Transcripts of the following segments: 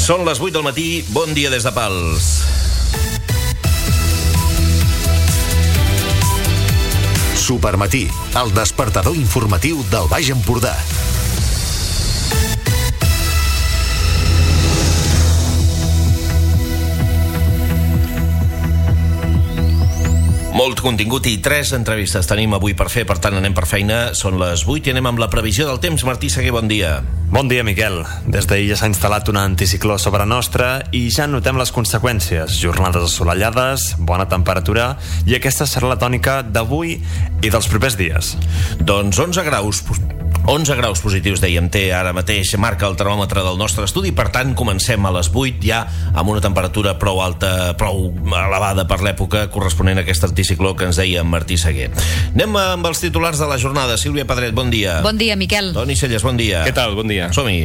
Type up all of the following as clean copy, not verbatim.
Són les 8 del matí, bon dia des de Pals. Supermatí, el despertador informatiu del Baix Empordà. Molt contingut i 3 entrevistes tenim avui per fer, per tant anem per feina. Són les 8 i anem amb la previsió del temps. Martí Seguer, bon dia. Bon dia, Miquel. Des d'ahir ja s'ha instal·lat un anticicló sobre nostra i ja notem les conseqüències. Jornades assolellades, bona temperatura, i aquesta serà la tònica d'avui i dels propers dies. Doncs 11 graus positius, dèiem, té ara mateix, marca el termòmetre del nostre estudi. Per tant, comencem a les 8 ja amb una temperatura prou alta, prou elevada per l'època corresponent a aquest anticicló que ens deia Martí Seguer. Anem amb els titulars de la jornada. Sílvia Pedret, bon dia. Bon dia, Miquel. Toni Celles, bon dia. Què tal? Bon dia. Som-hi.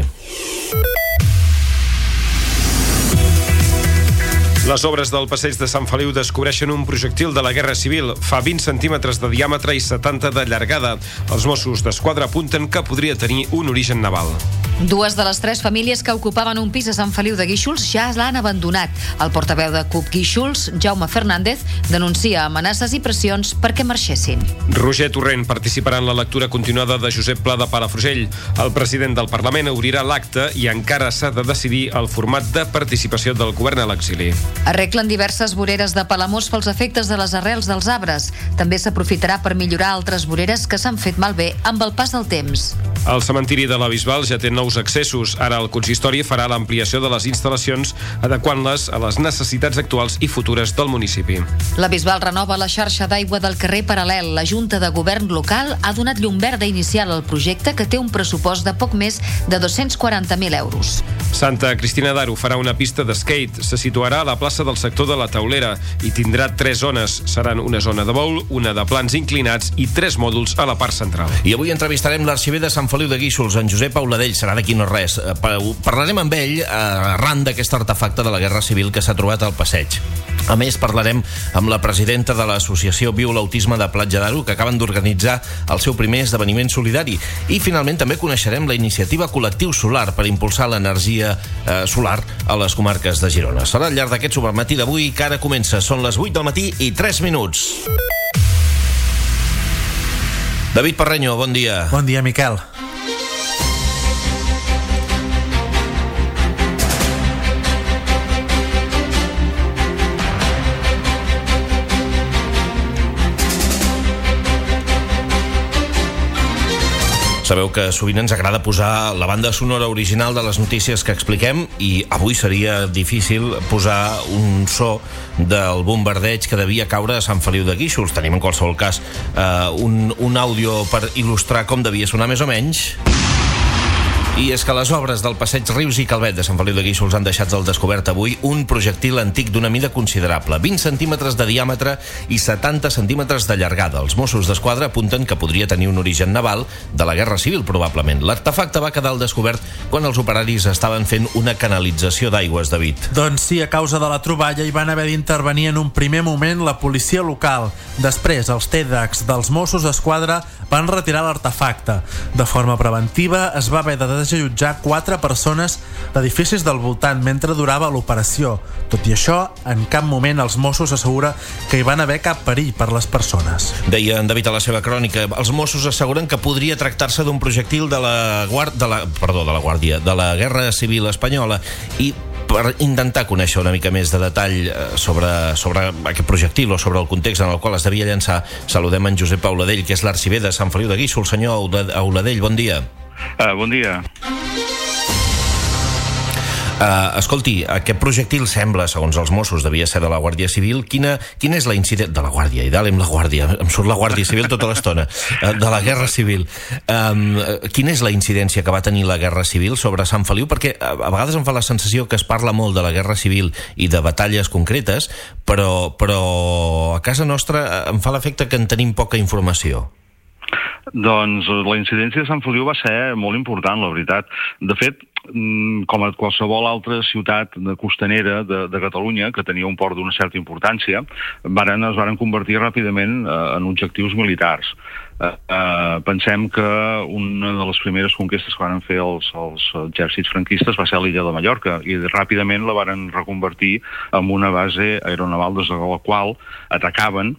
Les obres del passeig de Sant Feliu descobreixen un projectil de la Guerra Civil. Fa 20 centímetres de diàmetre i 70 de llargada. Els Mossos d'Esquadra apunten que podria tenir un origen naval. 2 de les 3 famílies que ocupaven un pis a Sant Feliu de Guíxols ja l'han abandonat. El portaveu de CUP Guíxols, Jaume Fernández, denuncia amenaces i pressions perquè marxessin. Roger Torrent participarà en la lectura continuada de Josep Pla de Palafrugell. El president del Parlament obrirà l'acte i encara s'ha de decidir el format de participació del govern a l'exili. Arreglen diverses voreres de Palamós pels efectes de les arrels dels arbres. També s'aprofitarà per millorar altres voreres que s'han fet malbé amb el pas del temps. El cementiri de la Bisbal ja té nous accessos. Ara el consistori farà l'ampliació de les instal·lacions, adequant-les a les necessitats actuals i futures del municipi. La Bisbal renova la xarxa d'aigua del carrer Paral·lel. La Junta de Govern local ha donat llum verda inicial al projecte, que té un pressupost de poc més de 240.000 euros. Santa Cristina d'Aro farà una pista de skate. Se situarà a la plaça del sector de la Taulera i tindrà 3 zones. Seran una zona de bowl, una de plans inclinats i 3 mòduls a la part central. I avui entrevistarem l'arxiver de Sant Feliu de Guíxols, en Josep Auladell. Serà d'aquí no res. Parlarem amb ell arran d'aquest artefacte de la Guerra Civil que s'ha trobat al passeig. A més, parlarem amb la presidenta de l'associació Viu l'Autisme de Platja d'Aro, que acaben d'organitzar el seu primer esdeveniment solidari. I finalment també coneixerem la iniciativa Col·lectiu Solar per impulsar l'energia solar a les comarques de Girona. Serà al llarg d'aquest supermatí d'avui, que ara comença. Són les 8 del matí i 3 minuts. David Parreño, bon dia. Bon dia, Miquel. Sabeu que sovint ens agrada posar la banda sonora original de les notícies que expliquem, i avui seria difícil posar un so del bombardeig que devia caure a Sant Feliu de Guíxols. Tenim en qualsevol cas un àudio per il·lustrar com devia sonar més o menys. I és que les obres del passeig Rius i Calvet de Sant Feliu de Guíxols han deixat al descobert avui un projectil antic d'una mida considerable, 20 centímetres de diàmetre i 70 centímetres de llargada. Els Mossos d'Esquadra apunten que podria tenir un origen naval de la Guerra Civil, probablement. L'artefacte va quedar al descobert quan els operaris estaven fent una canalització d'aigües, David. Doncs sí, a causa de la troballa hi van haver d'intervenir en un primer moment la policia local. Després, els TEDx dels Mossos d'Esquadra van retirar l'artefacte. De forma preventiva, es va haver de desallotjar 4 persones d'edificis del voltant mentre durava l'operació. Tot i això, en cap moment els Mossos assegura que hi van haver cap perill per les persones. Deia en David a la seva crònica, els Mossos asseguren que podria tractar-se d'un projectil de la Guerra Civil espanyola, i per intentar conèixer una mica més de detall sobre aquest projectil o sobre el context en el qual es devia llançar, saludem en Josep Auladell, que és l'arxiver de Sant Feliu de Guíxols. Senyor Auladell, bon dia. Bon dia. Escolti, aquest projectil sembla, segons els Mossos, devia ser de la Guàrdia Civil. Quina és la incidència de la Guàrdia? I dalt amb la Guàrdia, em surt la Guàrdia Civil tota l'estona, de la Guerra Civil. Quina és la incidència que va tenir la Guerra Civil sobre Sant Feliu? Perquè a vegades em fa la sensació que es parla molt de la Guerra Civil i de batalles concretes, però a casa nostra em fa l'efecte que en tenim poca informació. Doncs la incidència de Sant Feliu va ser molt important, la veritat. De fet, com a qualsevol altra ciutat costanera de Catalunya, que tenia un port d'una certa importància, es varen convertir ràpidament en objectius militars. Pensem que una de les primeres conquestes que van fer els exèrcits franquistes va ser a l'illa de Mallorca, i ràpidament la varen reconvertir en una base aeronaval des de la qual atacaven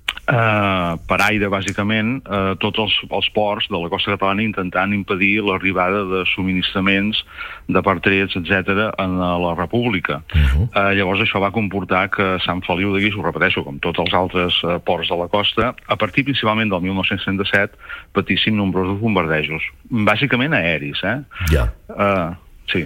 per aire, bàsicament, tots els ports de la costa catalana, intentant impedir l'arribada de subministraments, de pertrets, etc., en la República. Llavors això va comportar que Sant Feliu de Guíxols, repeteixo, com tots els altres ports de la costa, a partir principalment del 1937, patissin nombrosos bombardejos, bàsicament aeris. Ja. Sí.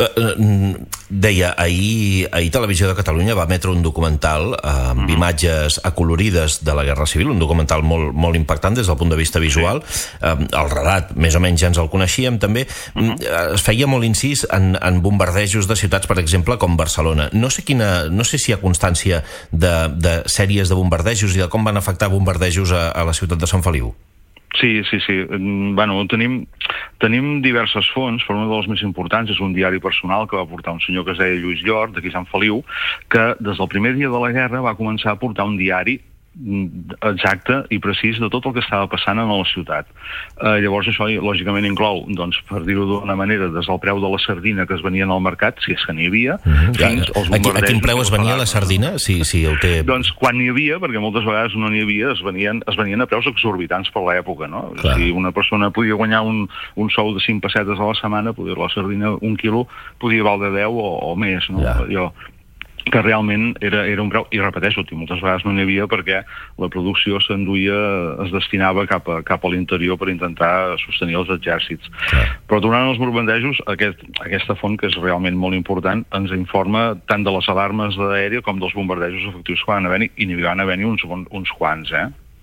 Deia, ahir Televisió de Catalunya va emetre un documental amb imatges acolorides de la Guerra Civil, un documental molt, molt impactant des del punt de vista visual. El relat, més o menys ja ens el coneixíem també. Es feia molt incís en bombardejos de ciutats, per exemple, com Barcelona. No sé si hi ha constància de sèries de bombardejos i de com van afectar bombardejos a la ciutat de Sant Feliu. Sí. Bueno, tenim diverses fonts, però una de les més importants és un diari personal que va portar un senyor que es deia Lluís Llor, d'aquí Sant Feliu, que des del primer dia de la guerra va començar a portar un diari exacte i precís de tot el que estava passant en la ciutat. Llavors això lògicament inclou, doncs, per dir-ho d'una manera, des del preu de la sardina que es venien al mercat, si és que n'hi havia, fins als bombardejos. A quin preu es venia la sardina? Si ho té... Doncs quan n'hi havia, perquè moltes vegades no n'hi havia, es venien a preus exorbitants per l'època, no? Si una persona podia guanyar un sou de 5 pessetes a la setmana, la sardina, 1 quilo, podia valdre 10 o més, no? Que realment era un preu, i repeteixo, moltes vegades no n'hi havia perquè la producció es destinava cap a l'interior per intentar sostenir els exèrcits. Però tornant als bombardejos, aquesta font, que és realment molt important, ens informa tant de les alarmes d'aèria com dels bombardejos efectius que van haver-hi, i n'hi van haver-hi uns quants.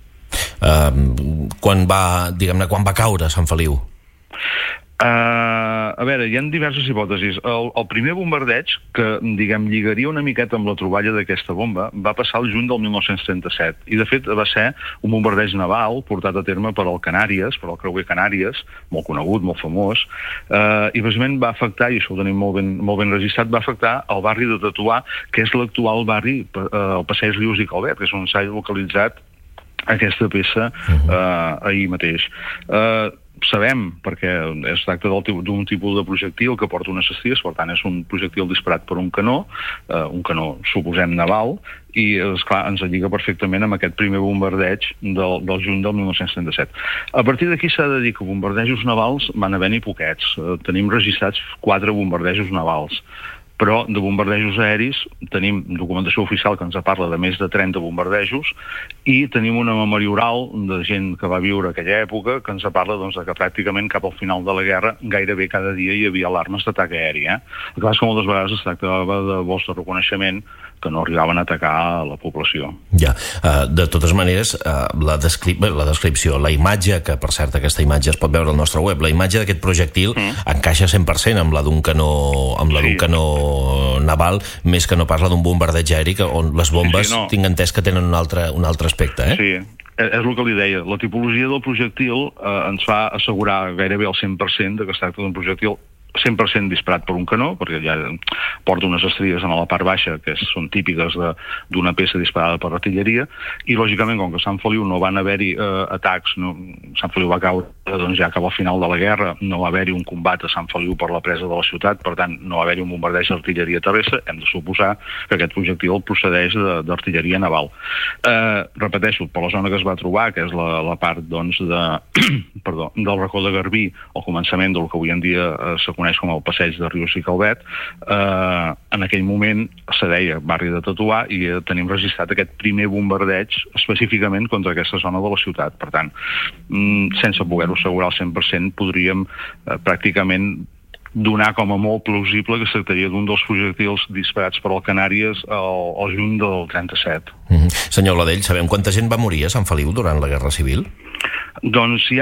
Quan va caure Sant Feliu? A veure, hi ha diverses hipòtesis. El primer bombardeig, que lligaria una miqueta amb la troballa d'aquesta bomba, va passar el juny del 1937, i de fet va ser un bombardeig naval portat a terme per el Canàries, per el creuer Canàries, molt conegut, molt famós, i bàsicament va afectar, i això ho tenim molt ben registrat, va afectar el barri de Tatuà, que és l'actual barri, el passeig Rius i Calvet, que és on s'ha localitzat aquesta peça ahir mateix. Sabem, perquè es tracta d'un tipus de projectil que porta unes estries, per tant és un projectil disparat per un canó, suposem naval, i esclar, ens lliga perfectament amb aquest primer bombardeig del juny del 1937. A partir d'aquí s'ha de dir que bombardejos navals van haver-n'hi poquets. Tenim registrats 4 bombardejos navals, però de bombardejos aeris tenim documentació oficial que ens parla de més de 30 bombardejos, i tenim una memòria oral de gent que va viure aquella època que ens parla de que pràcticament cap al final de la guerra gairebé cada dia hi havia alarmes d'atac aeri. El que passa és que moltes vegades es tractava de vols de reconeixement que no arribaven a atacar la població. Ja, de totes maneres, la descripció, la imatge, que per cert aquesta imatge es pot veure al nostre web, la imatge d'aquest projectil encaixa 100% amb la d'un canó naval, més que no parla d'un bombardeig aeri, on les bombes tinc entès que tenen un altre aspecte. Sí, és el que li deia. La tipologia del projectil ens fa assegurar gairebé el 100% que es tracta d'un projectil 100% disparat per un canó, perquè ja porta unes estries a la part baixa que són típiques d'una peça disparada per artilleria, i lògicament com que a Sant Feliu no van haver-hi atacs, Sant Feliu va caure ja cap al final de la guerra, no va haver-hi un combat a Sant Feliu per la presa de la ciutat, per tant no va haver-hi un bombardeig d'artilleria terrestre, hem de suposar que aquest projectil procedeix d'artilleria naval. Repeteixo, per la zona que es va trobar, que és la part del racó de Garbí, al començament del que avui en dia se coneix com el passeig de Rius i Calvet, en aquell moment se deia barri de Tatuà, i tenim registrat aquest primer bombardeig específicament contra aquesta zona de la ciutat. Per tant, sense poder-ho assegurar al 100%, podríem pràcticament donar com a molt plausible que es tractaria d'un dels projectils disparats per al Canàries al juny del 37. Senyor Ladell, sabem quanta gent va morir a Sant Feliu durant la Guerra Civil? Doncs hi ha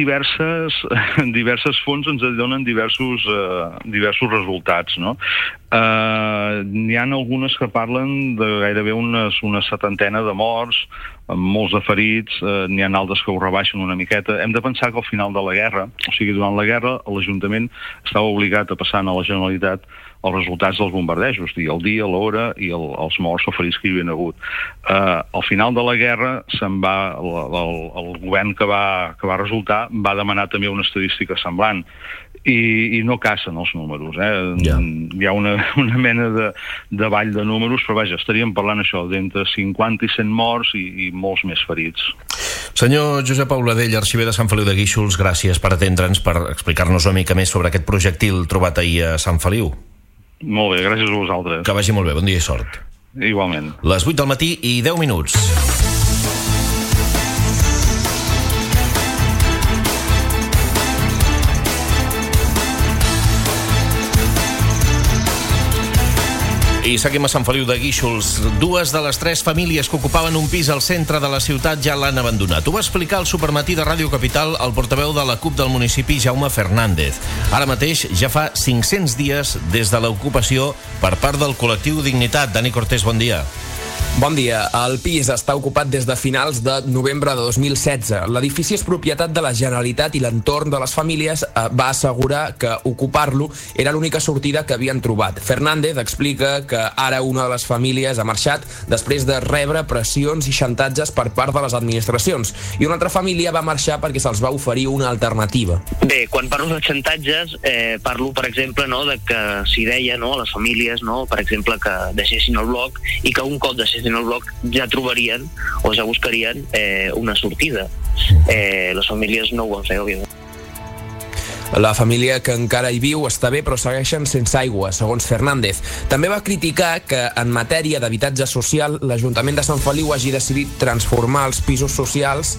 diverses fonts, ens donen diversos resultats, no? N'hi ha algunes que parlen de gairebé una setantena de morts, amb molts de ferits, n'hi ha altres que ho rebaixen una miqueta. Hem de pensar que al final de la guerra, o sigui, durant la guerra, l'Ajuntament estava obligat a passar a la Generalitat els resultats dels bombardejos, el dia, l'hora i els morts o ferits que hi havia hagut. Al final de la guerra se'n va, el govern que va resultar va demanar també una estadística semblant i no cacen els números. Hi ha una mena de ball de números, però vaja, estaríem parlant això d'entre 50 i 100 morts i molts més ferits. Senyor Josep Auladell, arxiver de Sant Feliu de Guíxols, gràcies per atendre'ns, per explicar-nos una mica més sobre aquest projectil trobat ahir a Sant Feliu. Molt bé, gràcies a vosaltres. Que vagi molt bé, bon dia i sort. Igualment. Les 8 del matí i 10 minuts. I seguim a Sant Feliu de Guíxols. 2 de les 3 famílies que ocupaven un pis al centre de la ciutat ja l'han abandonat. Ho va explicar al Supermatí de Ràdio Capital el portaveu de la CUP del municipi, Jaume Fernández. Ara mateix ja fa 500 dies des de l'ocupació per part del col·lectiu Dignitat. Dani Cortés, bon dia. Bon dia. El pis està ocupat des de finals de novembre de 2016. L'edifici és propietat de la Generalitat i l'entorn de les famílies va assegurar que ocupar-lo era l'única sortida que havien trobat. Fernández explica que ara una de les famílies ha marxat després de rebre pressions i xantatges per part de les administracions i una altra família va marxar perquè se'ls va oferir una alternativa. Bé, quan parlo de xantatges, parlo, per exemple, de que s'hi deia a les famílies, per exemple, que deixessin el bloc i que un cop deixessin el bloc ja trobarien o ja buscarien una sortida. Les famílies no ho van fer, òbviament. La família que encara hi viu està bé, però segueixen sense aigua, segons Fernández. També va criticar que, en matèria d'habitatge social, l'Ajuntament de Sant Feliu hagi decidit transformar en pisos socials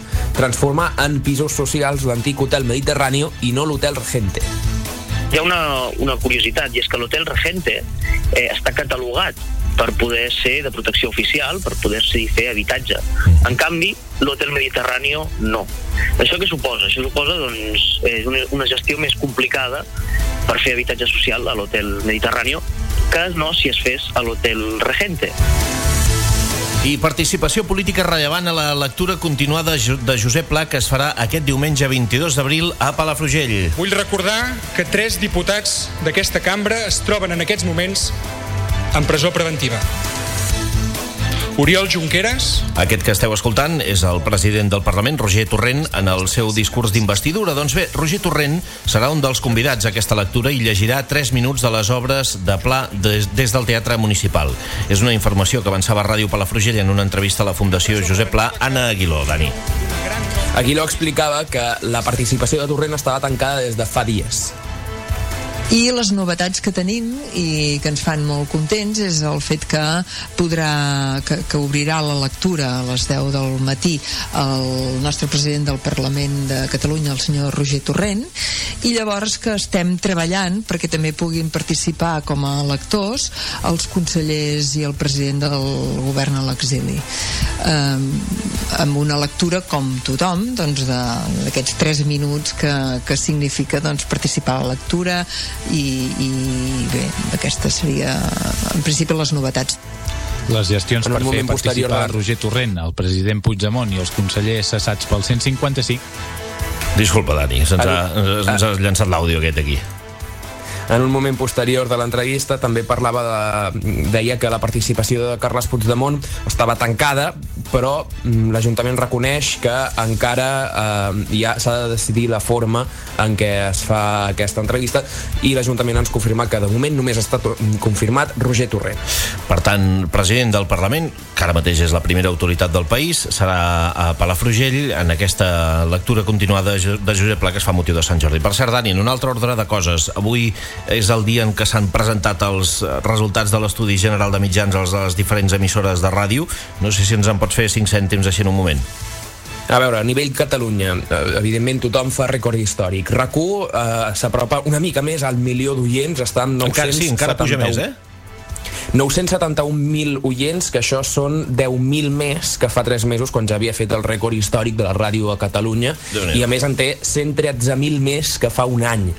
l'antic Hotel Mediterráneo i no l'Hotel Regente. Hi ha una curiositat, i és que l'Hotel Regente està catalogat per poder ser de protecció oficial, per poder-s'hi fer habitatge. En canvi, l'Hotel Mediterráneo no. Això què suposa? Això suposa una gestió més complicada per fer habitatge social a l'Hotel Mediterráneo que no si es fes a l'Hotel Regente. I participació política rellevant a la lectura continuada de Josep Pla que es farà aquest diumenge 22 d'abril a Palafrugell. Vull recordar que 3 diputats d'aquesta cambra es troben en aquests moments en presó preventiva. Oriol Junqueras. Aquest que esteu escoltant és el president del Parlament, Roger Torrent, en el seu discurs d'investidura. Doncs bé, Roger Torrent serà un dels convidats a aquesta lectura i llegirà 3 minuts de les obres de Pla des del Teatre Municipal. És una informació que avançava a Ràdio Palafrugell en una entrevista a la Fundació Josep Pla. Anna Aguiló, Dani. Aguiló explicava que la participació de Torrent estava tancada des de fa dies. I les novetats que tenim i que ens fan molt contents és el fet que que obrirà la lectura a les 10 del matí el nostre president del Parlament de Catalunya, el senyor Roger Torrent, i llavors que estem treballant perquè també puguin participar com a lectors els consellers i el president del govern a l'exili. Amb una lectura com tothom, d'aquests 3 minuts que significa participar a la lectura i bé, aquestes seria en principi les novetats. Les gestions per fer participar Roger Torrent, el president Puigdemont i els consellers cessats pel 155. Disculpa, Dani, ens ha llançat l'àudio aquest aquí. En un moment posterior de l'entrevista també deia que la participació de Carles Puigdemont estava tancada, però l'Ajuntament reconeix que encara ja s'ha de decidir la forma en què es fa aquesta entrevista i l'Ajuntament ens confirma que de moment només està confirmat Roger Torrent. Per tant, president del Parlament, que ara mateix és la primera autoritat del país, serà a Palafrugell en aquesta lectura continuada de Josep Pla que es fa motiu de Sant Jordi. Per cert, Dani, en un altre ordre de coses, avui és el dia en què s'han presentat els resultats de l'Estudi General de Mitjans a les diferents emissores de ràdio. No sé si ens en pots fer 5 cèntims així en un moment. A veure, a nivell Catalunya, evidentment tothom fa rècord històric. RAC1 s'apropa una mica més al milió d'oients, està amb 971. Encara puja més, 971.000 oients, que això són 10.000 més que fa 3 mesos, quan ja havia fet el rècord històric de la ràdio a Catalunya, i a més en té 113.000 més que fa un any.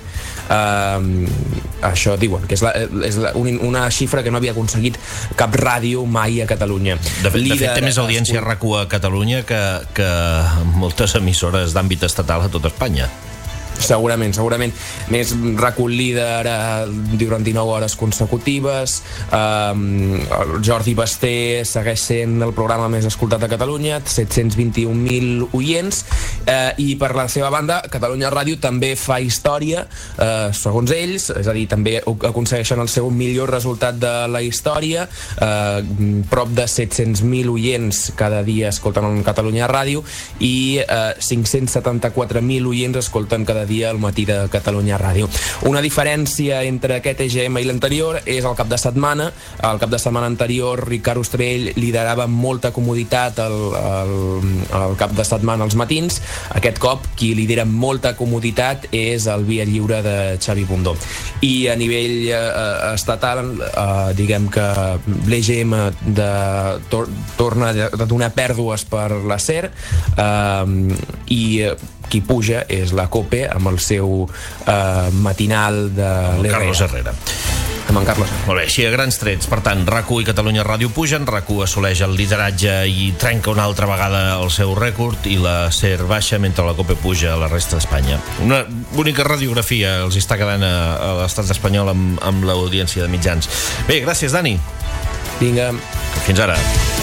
Això diuen que és una xifra que no havia aconseguit cap ràdio mai a Catalunya. De fet té més audiència RAC1 a Catalunya que moltes emissores d'àmbit estatal a tot Espanya. Segurament. Més RAC1 líder durant 19 hores consecutives. El Jordi Basté segueix sent el programa més escoltat a Catalunya, 721.000 oients, i per la seva banda Catalunya Ràdio també fa història, segons ells, és a dir, també aconsegueixen el seu millor resultat de la història, prop de 700.000 oients cada dia escolten Catalunya Ràdio i 574.000 oients escolten cada dia al matí de Catalunya Ràdio. Una diferència entre aquest EGM i l'anterior és el cap de setmana. El cap de setmana anterior Ricard Ostrell liderava amb molta comoditat el cap de setmana als matins. Aquest cop qui lidera amb molta comoditat és el Via Lliure de Xavi Bundó. I a nivell estatal, diguem que l'EGM torna a donar pèrdues per la SER, i qui puja és la COPE amb el seu matinal de l'Herrera. Carlos Herrera. Amb en Carlos. Molt bé, així a grans trets. Per tant, RAC1 i Catalunya Ràdio pugen, RAC1 assoleix el lideratge i trenca una altra vegada el seu rècord, i la SER baixa mentre la COPE puja a la resta d'Espanya. Una bonica radiografia els està quedant a l'estat espanyol amb l'audiència de mitjans. Bé, gràcies, Dani. Vinga. Fins ara.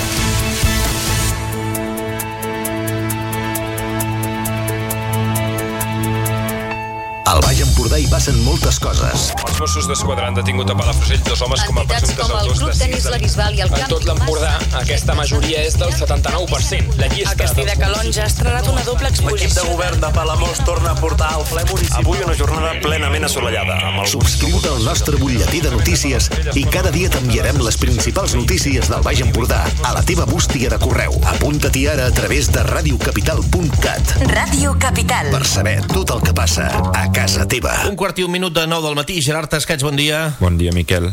Al Baix Empordà hi passen moltes coses. Els Mossos d'Esquadra han detingut a Palafrugell 2 homes com a presumptes autors de 6 delictes. En tot l'Empordà, aquesta majoria és del 79%. La llista... A Castell de Calonge ha estrenat una doble exposició. L'equip de govern de Palamós torna a portar al ple municipal. Avui una jornada plenament assolellada. Subscriu-te al nostre butlletí de notícies i cada dia t'enviarem les principals notícies del Baix Empordà a la teva bústia de correu. Apunta-t'hi ara a través de radiocapital.cat. Ràdio Capital. Per saber tot el que passa a casa teva. 1:15 de 9 del matí. Gerard Tascats, bon dia. Bon dia, Miquel.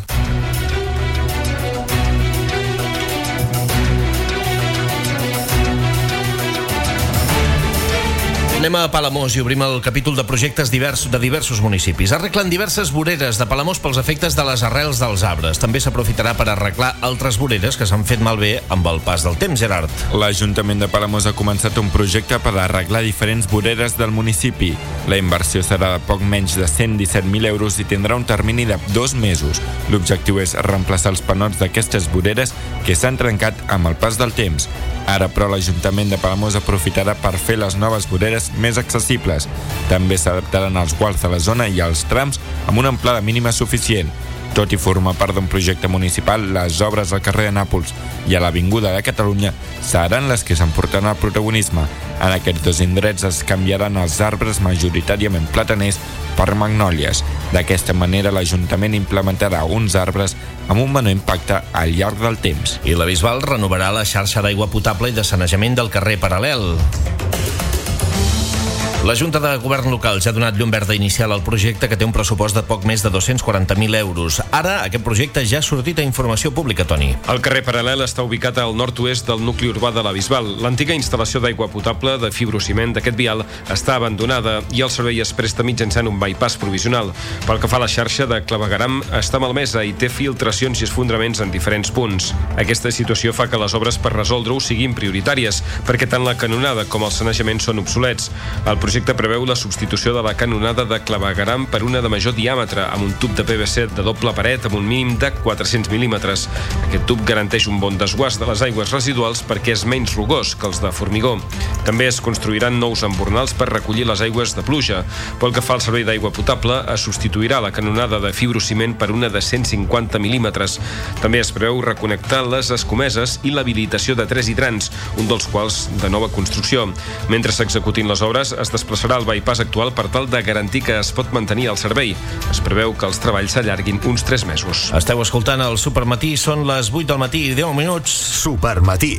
Anem a Palamós i obrim el capítol de projectes de diversos municipis. Arreglen diverses voreres de Palamós pels efectes de les arrels dels arbres. També s'aprofitarà per arreglar altres voreres que s'han fet malbé amb el pas del temps, Gerard. L'Ajuntament de Palamós ha començat un projecte per arreglar diferents voreres del municipi. La inversió serà de poc menys de 117.000 euros i tindrà un termini de 2 mesos. L'objectiu és reemplaçar els panots d'aquestes voreres que s'han trencat amb el pas del temps. Ara, però, l'Ajuntament de Palamós aprofitarà per fer les noves voreres més accessibles. També s'adaptaran els guals de la zona i els trams amb una amplada mínima suficient. Tot i formar part d'un projecte municipal, les obres al carrer de Nàpols i a l'Avinguda de Catalunya seran les que s'emportaran el protagonisme. En aquests 2 indrets es canviaran els arbres majoritàriament plataners per magnòlies. D'aquesta manera, l'Ajuntament implementarà uns arbres amb un menor impacte al llarg del temps. I la Bisbal renovarà la xarxa d'aigua potable i de sanejament del carrer Paral·lel. La Junta de Govern Local ja ha donat llum verda inicial al projecte, que té un pressupost de poc més de 240.000 euros. Ara, aquest projecte ja ha sortit a informació pública, Toni. El carrer Paral·lel està ubicat al nord-oest del nucli urbà de la Bisbal. L'antiga instal·lació d'aigua potable de fibrociment d'aquest vial està abandonada i el servei es presta mitjançant un bypass provisional. Pel que fa a la xarxa de clavegueram, està malmesa i té filtracions i esfondraments en diferents punts. Aquesta situació fa que les obres per resoldre-ho siguin prioritàries, perquè tant la canonada com el sanejament són obsolets. El projecte preveu la substitució de la canonada de clavegueram per una de major diàmetre, amb un tub de PVC de doble paret amb un mínim de 400 mil·límetres. Aquest tub garanteix un bon desguàs de les aigües residuals perquè és menys rugós que els de formigó. També es construiran nous embornals per recollir les aigües de pluja. Pel que fa al servei d'aigua potable, es substituirà la canonada de fibrociment per una de 150 mil·límetres. També es preveu reconnectar les escomeses i l'habilitació de 3 hidrants, un dels quals de nova construcció. Mentre s'executin les obres, es desplaçarà el bypass actual per tal de garantir que es pot mantenir el servei. Es preveu que els treballs s'allarguin uns 3 mesos. Esteu escoltant el Supermatí, són les 8 del matí i 10 minuts. Supermatí.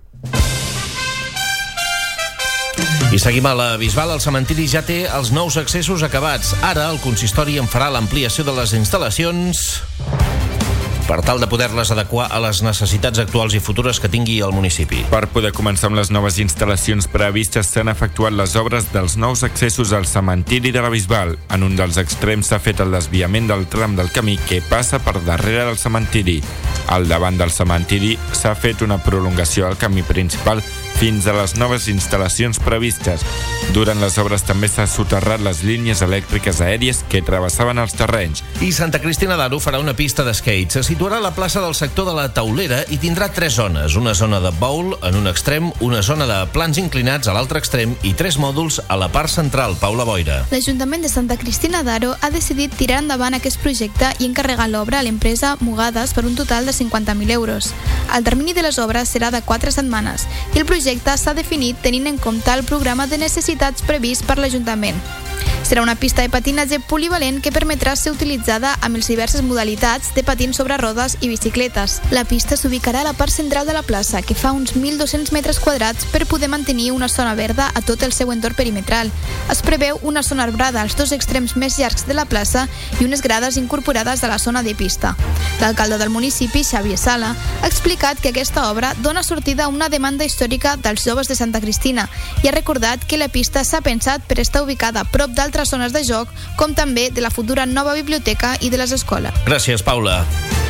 I seguim a la Bisbal. El cementiri ja té els nous accessos acabats. Ara el consistori en farà l'ampliació de les instal·lacions per tal de poder-les adequar a les necessitats actuals i futures que tingui el municipi. Per poder començar amb les noves instal·lacions previstes, s'han efectuat les obres dels nous accessos al cementiri de la Bisbal. En un dels extrems s'ha fet el desviament del tram del camí que passa per darrere del cementiri. Al davant del cementiri s'ha fet una prolongació al camí principal fins a les noves instal·lacions previstes. Durant les obres també s'ha soterrat les línies elèctriques aèries que travessaven els terrenys. I Santa Cristina d'Aro farà una pista d'esquate. Se situarà a la plaça del sector de la Taulera i tindrà 3 zones. Una zona de bowl en un extrem, una zona de plans inclinats a l'altre extrem i 3 mòduls a la part central. Paula Boira. L'Ajuntament de Santa Cristina d'Aro ha decidit tirar endavant aquest projecte i encarregar l'obra a l'empresa Mugades per un total de 50.000 euros. El termini de les obres serà de 4 setmanes i el projecte s'ha definit tenint en compte el programa de necessitats previst per l'Ajuntament. Serà una pista de patinatge polivalent que permetrà ser utilitzada amb les diverses modalitats de patins sobre rodes i bicicletes. La pista s'ubicarà a la part central de la plaça, que fa uns 1.200 metres quadrats per poder mantenir una zona verda a tot el seu entorn perimetral. Es preveu una zona arbrada als 2 extrems més llargs de la plaça i unes grades incorporades a la zona de pista. L'alcalde del municipi, Xavier Sala, ha explicat que aquesta obra dona sortida a una demanda històrica dels joves de Santa Cristina i ha recordat que la pista s'ha pensat per estar ubicada a prop d'altres zones de joc, com també de la futura nova biblioteca i de les escoles. Gràcies, Paula.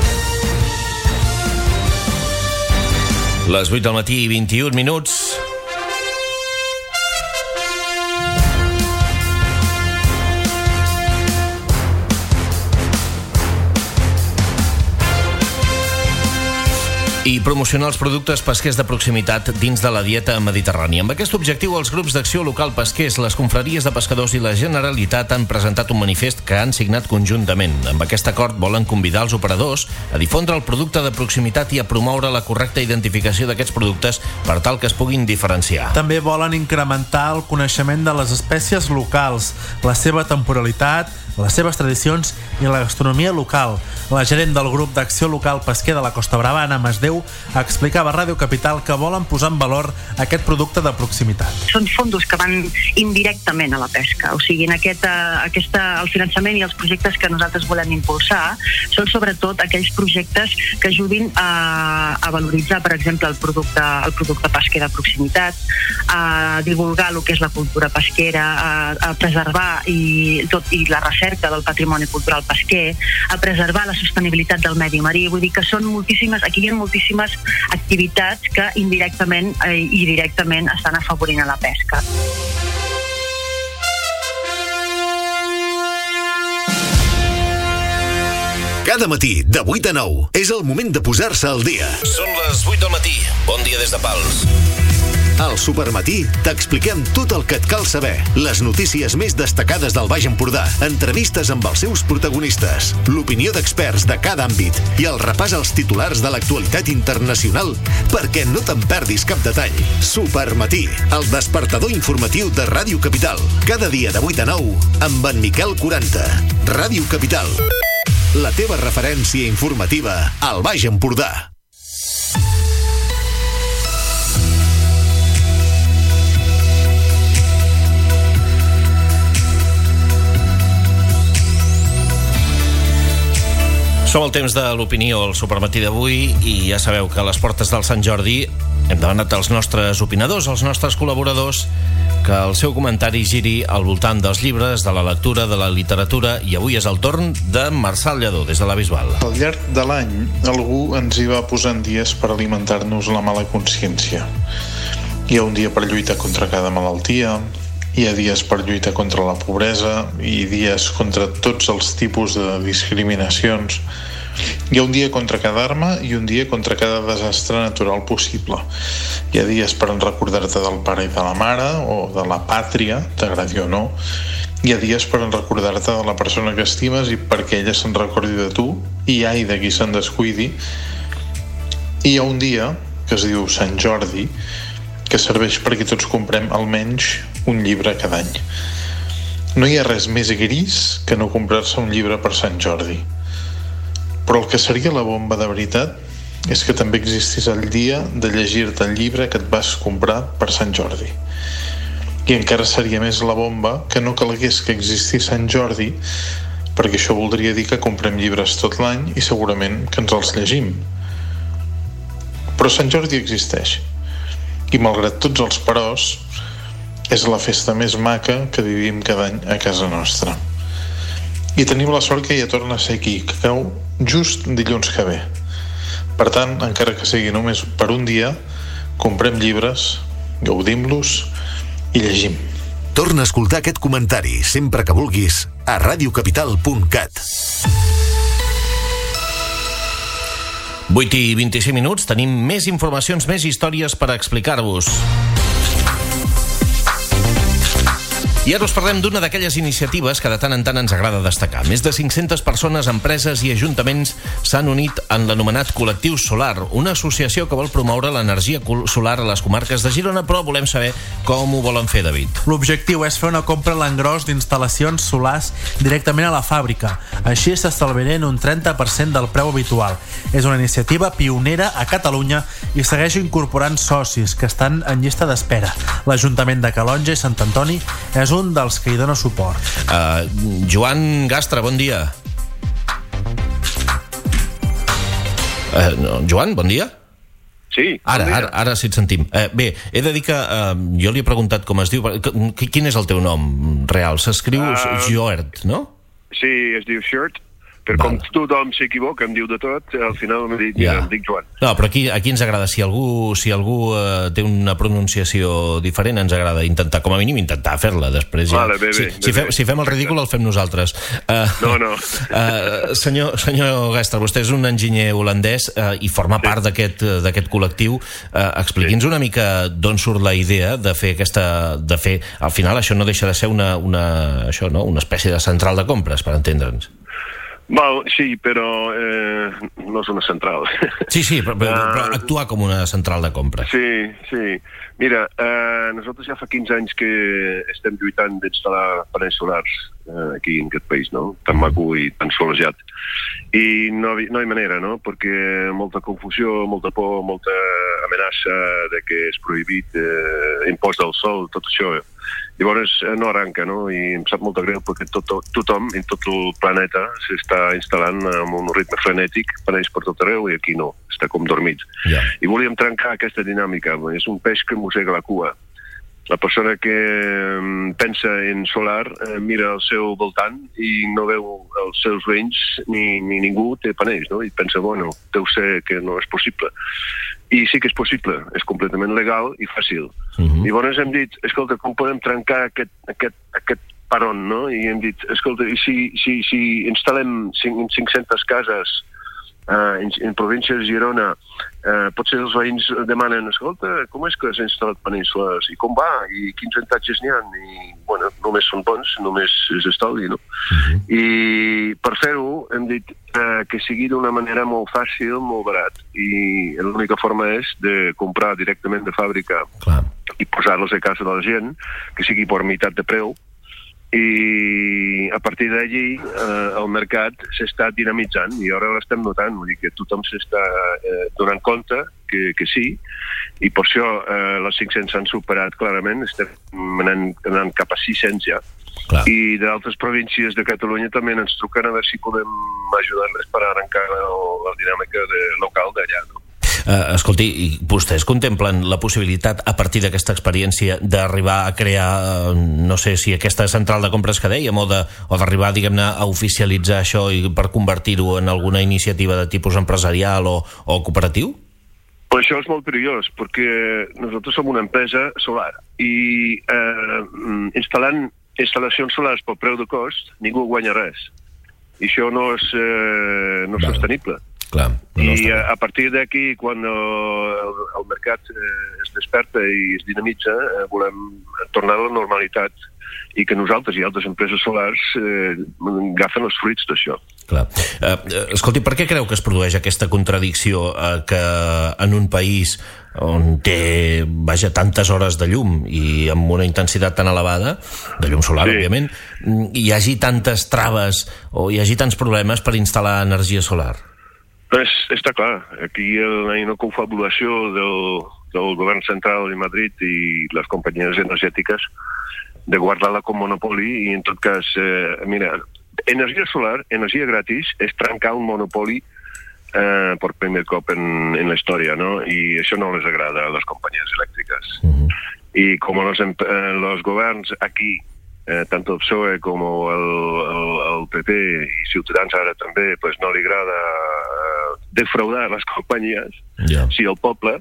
Les 8 del matí i 21 minuts. I promocionar els productes pesquers de proximitat dins de la dieta mediterrània. Amb aquest objectiu, els grups d'acció local pesquers, les confraries de pescadors i la Generalitat han presentat un manifest que han signat conjuntament. Amb aquest acord volen convidar els operadors a difondre el producte de proximitat i a promoure la correcta identificació d'aquests productes per tal que es puguin diferenciar. També volen incrementar el coneixement de les espècies locals, la seva temporalitat, les seves tradicions i la gastronomia local. La gerent del grup d'acció local pesquer de la Costa Brava, Anna Masdeu, explicava a Ràdio Capital que volen posar en valor aquest producte de proximitat. Són fondos que van indirectament a la pesca, o sigui, en el finançament i els projectes que nosaltres volem impulsar són sobretot aquells projectes que ajudin a valoritzar, per exemple, el producte pesquer de proximitat, a divulgar el que és la cultura pesquera, a preservar i la recerca del patrimoni cultural pesquer, a preservar la sostenibilitat del medi marí. Vull dir que són aquí hi ha moltíssimes activitats que indirectament i directament estan afavorint a la pesca. Cada matí, de 8 a 9, és el moment de posar-se al dia. Són les 8 del matí. Bon dia des de Pals. Al Supermatí t'expliquem tot el que et cal saber. Les notícies més destacades del Baix Empordà, entrevistes amb els seus protagonistes, l'opinió d'experts de cada àmbit i el repàs als titulars de l'actualitat internacional perquè no te'n perdis cap detall. Supermatí, el despertador informatiu de Ràdio Capital. Cada dia de 8 a 9 amb en Miquel 40. Ràdio Capital, la teva referència informativa al Baix Empordà. Som al temps de l'opinió al Supermatí d'avui i ja sabeu que a les portes del Sant Jordi hem demanat als nostres opinadors, als nostres col·laboradors, que el seu comentari giri al voltant dels llibres, de la lectura, de la literatura, i avui és el torn de Marçal Lledó, des de la Bisbal. Al llarg de l'any, algú ens hi va posant dies per alimentar-nos la mala consciència. Hi ha un dia per lluitar contra cada malaltia, hi ha dies per lluitar contra la pobresa i dies contra tots els tipus de discriminacions. Hi ha un dia contra cada arma i un dia contra cada desastre natural possible. Hi ha dies per recordar-te del pare i de la mare o de la pàtria, t'agradi o no. Hi ha dies per recordar-te de la persona que estimes i perquè ella se'n recordi de tu i ai de qui se'n descuidi. I hi ha un dia que es diu Sant Jordi, que serveix perquè tots comprem almenys un llibre cada any. No hi ha res més gris que no comprar-se un llibre per Sant Jordi. Però el que seria la bomba de veritat és que també existís el dia de llegir-te el llibre que et vas comprar per Sant Jordi. I encara seria més la bomba que no calgués que existís Sant Jordi perquè això voldria dir que comprem llibres tot l'any i segurament que ens els llegim. Però Sant Jordi existeix i malgrat tots els peròs és la festa més maca que vivim cada any a casa nostra. I tenim la sort que ja torna a ser aquí, que cau just dilluns que ve. Per tant, encara que sigui només per un dia, comprem llibres, gaudim-los i llegim. Torna a escoltar aquest comentari sempre que vulguis a radiocapital.cat. 8:25, tenim més informacions, més històries per explicar-vos. I ara us parlem d'una d'aquelles iniciatives que de tant en tant ens agrada destacar. Més de 500 persones, empreses i ajuntaments s'han unit en l'anomenat Col·lectiu Solar, una associació que vol promoure l'energia solar a les comarques de Girona, però volem saber com ho volen fer, David. L'objectiu és fer una compra a l'engròs d'instal·lacions solars directament a la fàbrica. Així s'estalviarien un 30% del preu habitual. És una iniciativa pionera a Catalunya i segueix incorporant socis que estan en llista d'espera. L'Ajuntament de Calonja i Sant Antoni és un dels que hi dona suport. Joan Gastra, bon dia. Joan, bon dia. Sí, Ara sí et sentim. Bé, he de dir que jo li he preguntat com es diu. Quin és el teu nom real? S'escriu Joert, no? Sí, es diu Shirt. Però com tothom s'equivoca, em diu de tot, al final em dic Joan. No, però aquí ens agrada, si algú té una pronunciació diferent, ens agrada intentar, com a mínim, intentar fer-la. Després ja... Si fem el ridícul, el fem nosaltres. No. Senyor Gastra, vostè és un enginyer holandès i forma part d'aquest col·lectiu. Expliqui'ns una mica d'on surt la idea de fer al final això no deixa de ser una espècie de central de compres, per entendre'ns. Sí, però no és una central. Sí, però actuar com una central de compra. Sí. Mira, nosaltres ja fa 15 anys que estem lluitant d'instal·lar panells solars aquí en aquest país, no? Tan maco i tan solejat. I no hi ha manera, no? Perquè molta confusió, molta por, molta amenaça de que és prohibit impost del sol, tot això. Llavors no arranca, no? I em sap molt greu perquè tothom en tot el planeta s'està instal·lant amb un ritme frenètic, panells per tot arreu, i aquí no, està com dormit. I volíem trencar aquesta dinàmica. És un peix que mossega la cua. La persona que pensa en solar mira al seu voltant i no veu els seus veïns ni ningú té panells, no? I pensa, deu ser que no és possible. I sí que és possible, és completament legal i fàcil. I llavors hem dit, escolta, com podem trencar aquest paron, no? I hem dit, escolta, i si instal·lem 500 cases en província de Girona, potser els veïns demanen, escolta, com és que has instal·lat panells solars? I com va? I quins avantatges n'hi ha? I, només són bons, només és estalvi, no? I per fer-ho hem dit que sigui d'una manera molt fàcil, molt barat. I l'única forma és de comprar directament de fàbrica i posar-los a casa de la gent, que sigui per meitat de preu, i a partir d'allí el mercat s'està dinamitzant i ara l'estem notant, vull dir que tothom s'està donant compte que sí, i per això les 500 s'han superat clarament, estem anant cap a 600 ja. I d'altres províncies de Catalunya també ens truquen a veure si podem ajudar-les per arrencar la dinàmica local d'allà, no? Escolti, vostès contemplen la possibilitat, a partir d'aquesta experiència, d'arribar a crear, no sé si aquesta central de compres que dèiem, o d'arribar, diguem-ne, a oficialitzar això i per convertir-ho en alguna iniciativa de tipus empresarial o cooperatiu? Pues això és molt perillós, perquè nosaltres som una empresa solar i instal·lant instal·lacions solars pel preu de cost ningú guanya res. I això no és sostenible. I a partir d'aquí, quan el mercat es desperta i es dinamitza, volem tornar a la normalitat i que nosaltres i altres empreses solars agafen els fruits d'això. Escolti, per què creu que es produeix aquesta contradicció que en un país on té, tantes hores de llum i amb una intensitat tan elevada, de llum solar, òbviament, hi hagi tantes traves o hi hagi tants problemes per instal·lar energia solar? Està clar, aquí hi ha una confabulació del govern central de Madrid i les companyies energètiques de guardar-la com monopoli i en tot cas, mira, energia solar, energia gratis, és trencar un monopoli per primer cop en la història, no? I això no les agrada a les companyies elèctriques. I com els governs aquí, tant el PSOE com el PP i Ciutadans ara també, pues no li agrada defraudar les companyies, si el poble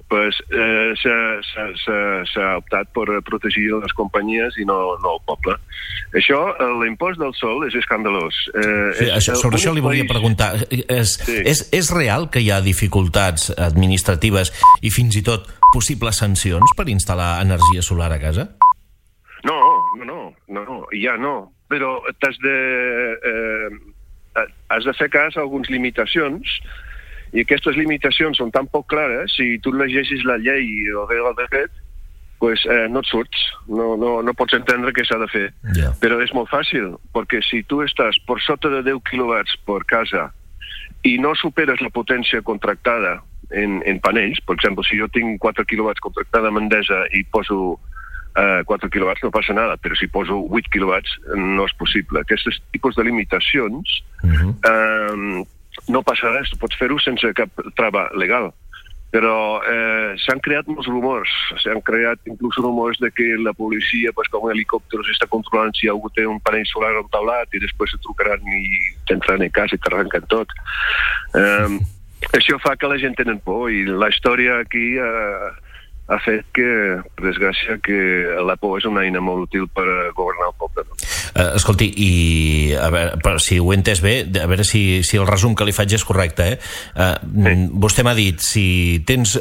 s'ha optat per protegir les companyies i no el poble. Això, l'impost del sol és escandalós. Sobre això li volia preguntar. És real que hi ha dificultats administratives i fins i tot possibles sancions per instal·lar energia solar a casa? No, ja no. Però has de fer cas a algunes limitacions. I aquestes limitacions són tan poc clares, si tu llegeixis la llei o el decret, no et surts, no pots entendre què s'ha de fer. Però és molt fàcil, perquè si tu estàs per sota de 10 quilowatts per casa i no superes la potència contractada en panells, per exemple, si jo tinc 4 quilowatts contractada amb Endesa i poso 4 quilowatts, no passa nada, però si poso 8 quilowatts no és possible. Aquests tipus de limitacions no passa res, tu pots fer-ho sense cap trava legal. Però s'han creat molts rumors, s'han creat inclús rumors de que la policia, com helicòpters, està controlant si algú té un panell solar al taulat i després se trucaran i t'entran a casa i t'arrenquen tot. Això fa que la gent tenen por i la història aquí ha fet que, per desgràcia, que la por és una eina molt útil per governar el poble. Escolti, i a veure, si ho he entès bé, a veure si el resum que li faig és correcte, Vostè m'ha dit, si tens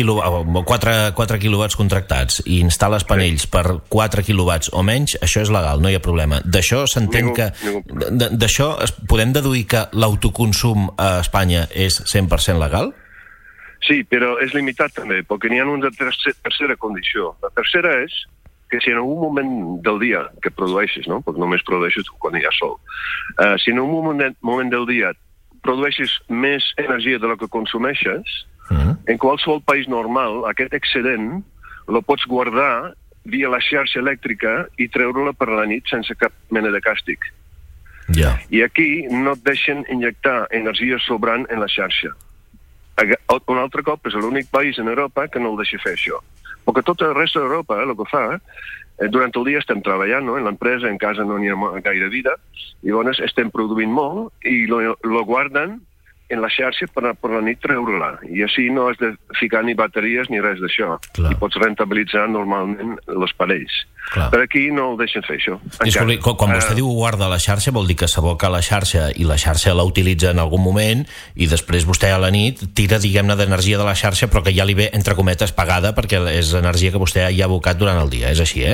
4 quilowatts contractats i instal·les panells per 4 quilowatts o menys, això és legal, no hi ha problema. D'això s'entén que... D'això podem deduir que l'autoconsum a Espanya és 100% legal? Sí, però és limitat també, perquè n'hi ha una tercera condició. La tercera és que si en algun moment del dia que produeixes, no? Perquè només produeixes quan hi ha sol, si en algun moment del dia produeixes més energia de la que consumeixes, en qualsevol país normal, aquest excedent el pots guardar via la xarxa elèctrica i treure-la per la nit sense cap mena de càstig. I aquí no et deixen injectar energia sobrant en la xarxa. Un altre cop és l'únic país en Europa que no el deixa fer això. Perquè tota la resta d'Europa el que fa, durant el dia estem treballant, no? En l'empresa, en casa no n'hi ha gaire vida, i llavors estem produint molt i lo guarden en la xarxa per la nit treure-la. I així no has de ficar ni bateries ni res d'això. I pots rentabilitzar normalment els panells. Per aquí no el deixen fer això. Disculpi, quan vostè diu guarda la xarxa, vol dir que s'aboca a la xarxa i la xarxa la utilitza en algun moment i després vostè a la nit tira, diguem-ne, d'energia de la xarxa, però que ja li ve, entre cometes, pagada perquè és energia que vostè hi ha abocat durant el dia. És així,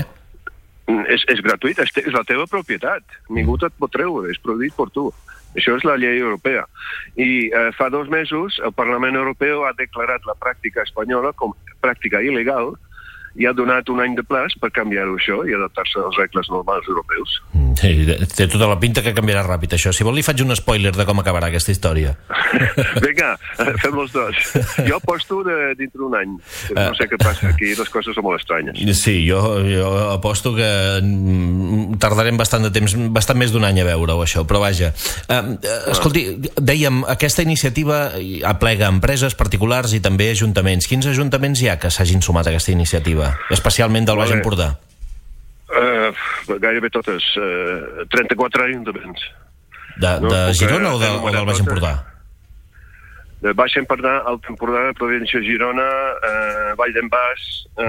És gratuït, és la teva propietat. Ningú te't pot treure, és produït per tu. Això és la llei europea. I fa 2 mesos el Parlament Europeu ha declarat la pràctica espanyola com pràctica il·legal i ha donat un any de plaç per canviar-ho això i adaptar-se a les regles normals europeus. Sí, té tota la pinta que canviarà ràpid això. Si vol li faig un spoiler de com acabarà aquesta història. Vinga, fem els dos. Jo aposto dintre d'un any. No sé què passa, aquí les coses són molt estranyes. Sí, jo aposto que tardarem bastant de temps, bastant més d'un any a veure-ho això, però vaja. Escolti, dèiem, aquesta iniciativa aplega empreses particulars i també ajuntaments. Quins ajuntaments hi ha que s'hagin sumat a aquesta iniciativa? Especialment del Baix Empordà. Gairebé totes. 34 ajuntaments. De Girona o del Baix Empordà? De Baix Empordà, Alt Empordà, província de Girona, Vall d'en Bas,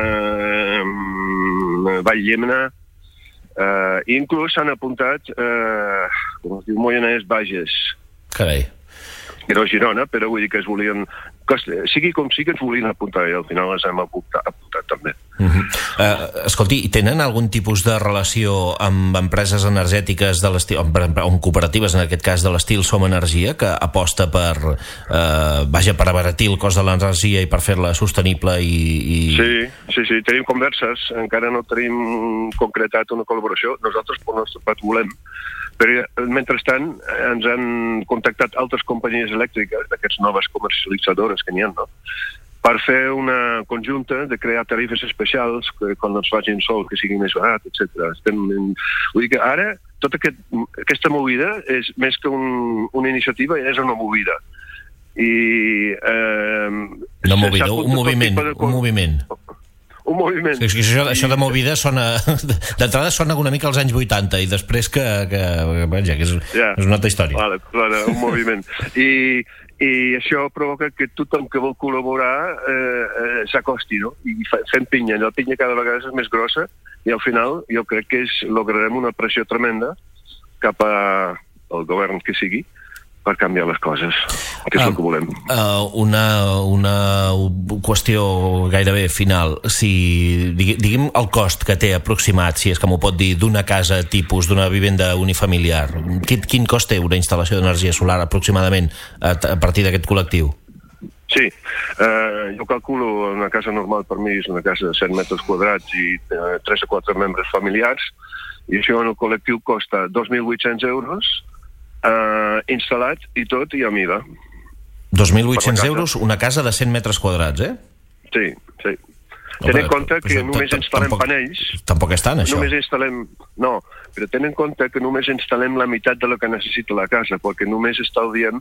Vall Llémena, i inclús s'han apuntat, com es diu, Moianès, Bages. Carai. Era Girona, però vull dir que es volien... Sigui com sigui, ens volien apuntar i al final les hem apuntat també. Escolti, tenen algun tipus de relació amb empreses energètiques de l'estil, amb cooperatives en aquest cas de l'estil Som Energia, que aposta per per abaratir el cost de l'energia i per fer-la sostenible i... Sí, tenim converses, encara no tenim concretat una col·laboració, nosaltres per nostre part volem, però mentrestant ens han contactat altres companyies elèctriques, d'aquestes noves comercialitzadores que n'hi ha, no? Per fer una conjunta de crear tarifes especials que quan ens facin sol que sigui més barat, etc. Vull dir que ara tota aquesta movida és més que una iniciativa, és una movida. Una movida, un moviment. Un moviment. Sí, això de movida sona... D'entrada sona una mica als anys 80 i després que és una altra història. Vale, un moviment. I això provoca que tothom que vol col·laborar s'acosti, no? I fem pinya. La pinya cada vegada és més grossa i al final jo crec que lograrem una pressió tremenda cap al govern que sigui per canviar les coses, que és el que volem. Una qüestió gairebé final. Diguem el cost que té aproximat, si és que m'ho pot dir, d'una casa tipus, d'una vivenda unifamiliar. Quin cost té una instal·lació d'energia solar aproximadament a partir d'aquest col·lectiu? Sí, jo calculo una casa normal per mi és una casa de 100 metres quadrats i 3 o 4 membres familiars, i això en el col·lectiu costa 2.800 euros instal·lat i tot i amb IVA. 2.800 euros una casa de 100 metres quadrats, eh? Sí. Tenint en compte que només instal·lem panells... Tampoc és tant, això. No, però tenint en compte que només instal·lem la meitat de lo que necessita la casa, perquè només estalviem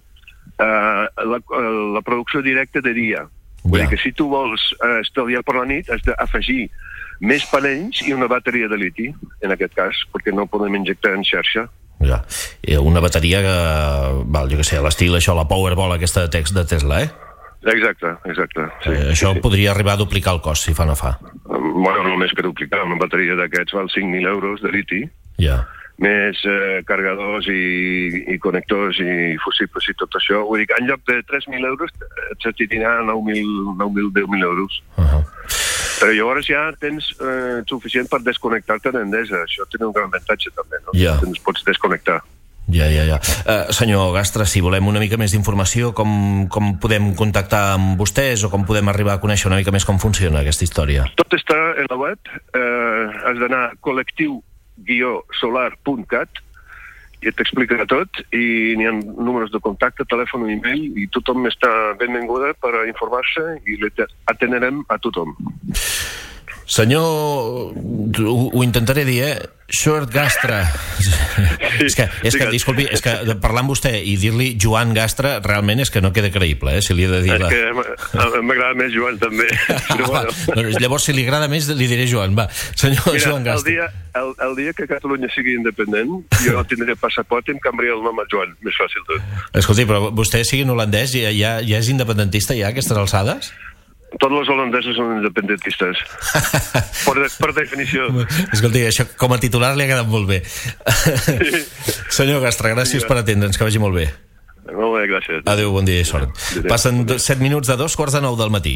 la producció directa de dia. Vull dir que si tu vols estalviar per la nit has d'afegir més panells i una bateria de liti, en aquest cas, perquè no podem injectar en xarxa. Una bateria que, jo què sé, a l'estil això, la Powerball aquesta de Tesla, eh? Exacte. Sí, això podria arribar a duplicar el cost, si fa no fa. Bueno, només que duplicar. Una bateria d'aquests val 5.000 euros de liti, més carregadors i connectors i fusibles i tot això. Vull dir que en lloc de 3.000 euros et sortirà 10.000 euros. Però llavors ja tens suficient per desconnectar-te d'Endesa. Això té un gran avantatge també, no? Te'n pots desconnectar. Senyor Gastra, si volem una mica més d'informació, com podem contactar amb vostès o com podem arribar a conèixer una mica més com funciona aquesta història? Tot està en la web. Has d'anar a col·lectiu-solar.cat i t'explicarà tot, i n'hi ha números de contacte, telèfon i e-mail, i tothom està benvinguda per informar-se i atenerem a tothom. Senyor, ho intentaré dir, Sjoerd Gastra. És que, disculpi, és que parlar amb vostè i dir-li Joan Gastra realment és que no queda creïble, si li he de dir... És que m'agrada més Joan, també. Llavors, si li agrada més, li diré Joan. Va, senyor Joan Gastra. El dia que Catalunya sigui independent, jo tindré passaport i em canviaré el nom a Joan. Més fàcil tot. Escolti, però vostè, siguin holandès, ja és independentista ja a aquestes alçades? Tots els holandesos són independentistes. Per definició. Escolti, això com a titular li ha quedat molt bé. Senyor Gastra, gràcies per atendre'ns, que vagi molt bé. Molt bé, gràcies. Adéu, bon dia i sort. Passen 7 minuts de 2:45 del matí.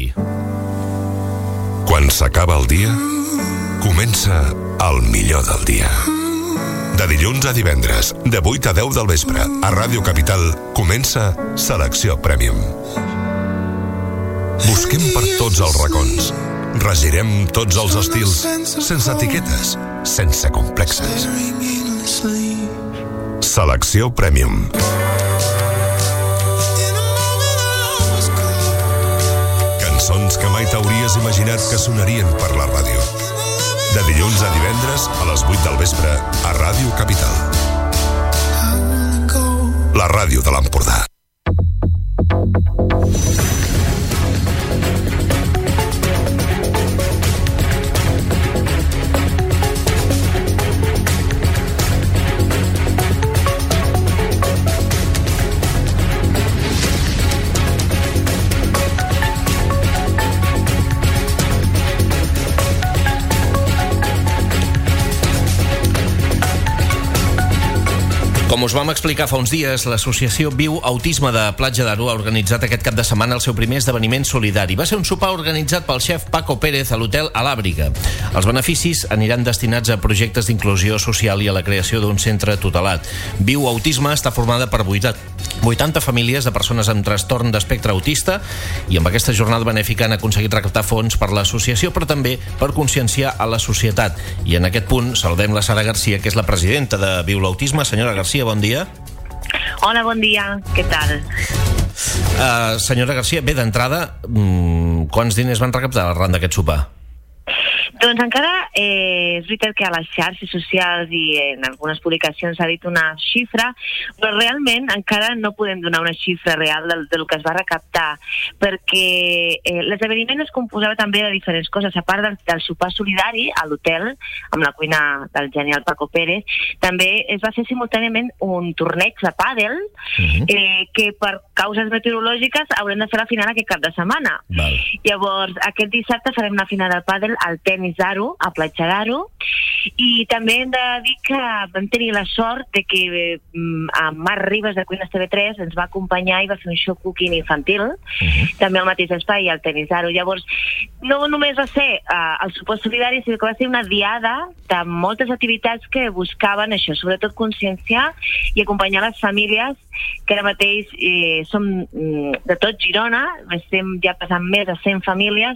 Quan s'acaba el dia, comença el millor del dia. De dilluns a divendres, de 8 a 10 del vespre, a Ràdio Capital, comença Selecció Premium. Busquem per tots els racons. Regirem tots els estils, sense etiquetes, sense complexes. Selecció Premium. Cançons que mai t'hauries imaginat que sonarien per la ràdio. De dilluns a divendres, a les 8 del vespre, a Ràdio Capital. La ràdio de l'Empordà. Com us vam explicar fa uns dies, l'associació Viu Autisme de Platja d'Aro ha organitzat aquest cap de setmana el seu primer esdeveniment solidari. Va ser un sopar organitzat pel xef Paco Pérez a l'hotel Alàbriga. Els beneficis aniran destinats a projectes d'inclusió social i a la creació d'un centre tutelat. Viu Autisme està formada per 80 famílies de persones amb trastorn d'espectre autista, i amb aquesta jornada benèfica han aconseguit recaptar fons per l'associació, però també per conscienciar a la societat. I en aquest punt saludem la Sara Garcia, que és la presidenta de Viu l'Autisme. Senyora Garcia, bon dia. Hola, bon dia. Què tal? Senyora Garcia, bé, d'entrada, quants diners van recaptar arran d'aquest sopar? Doncs encara és veritat que a les xarxes socials i en algunes publicacions s'ha dit una xifra, però realment encara no podem donar una xifra real del que es va recaptar, perquè l'esdeveniment es composava també de diferents coses. A part del sopar solidari a l'hotel, amb la cuina del genial Paco Pérez, també es va fer simultàniament un torneig de pàdel que per causes meteorològiques haurem de fer la final aquest cap de setmana. Llavors, aquest dissabte farem la final del pàdel al tenis d'Aro, a Platja d'Aro, i també hem de dir que vam tenir la sort de que Marc Ribas de Cuines TV3 ens va acompanyar i va fer un show cooking infantil, també al mateix espai, al tenis d'Aro. Llavors, no només va ser el sopar solidari, sinó que va ser una diada de moltes activitats que buscaven això, sobretot conscienciar i acompanyar les famílies, que ara mateix som de tot Girona, estem ja passant més de 100 famílies,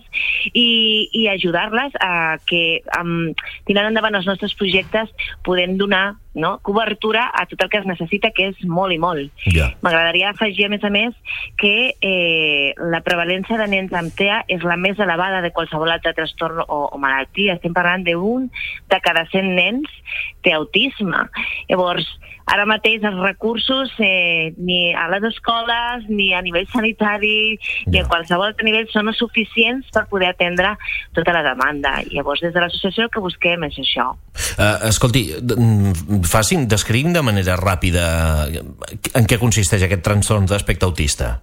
i ajudar-les a que, tirant endavant els nostres projectes, podem donar cobertura a tot el que es necessita, que és molt i molt. M'agradaria afegir, a més, que la prevalència de nens amb TEA és la més elevada de qualsevol altre trastorn o malaltia. Estem parlant d'un de cada 100 nens té autisme. Llavors, ara mateix els recursos ni a les escoles, ni a nivell sanitari, ni a qualsevol altre nivell són suficients per poder atendre tota la demanda. Llavors, des de l'associació el que busquem és això. Escolti, descriguin de manera ràpida en què consisteix aquest trastorn d'espectre autista.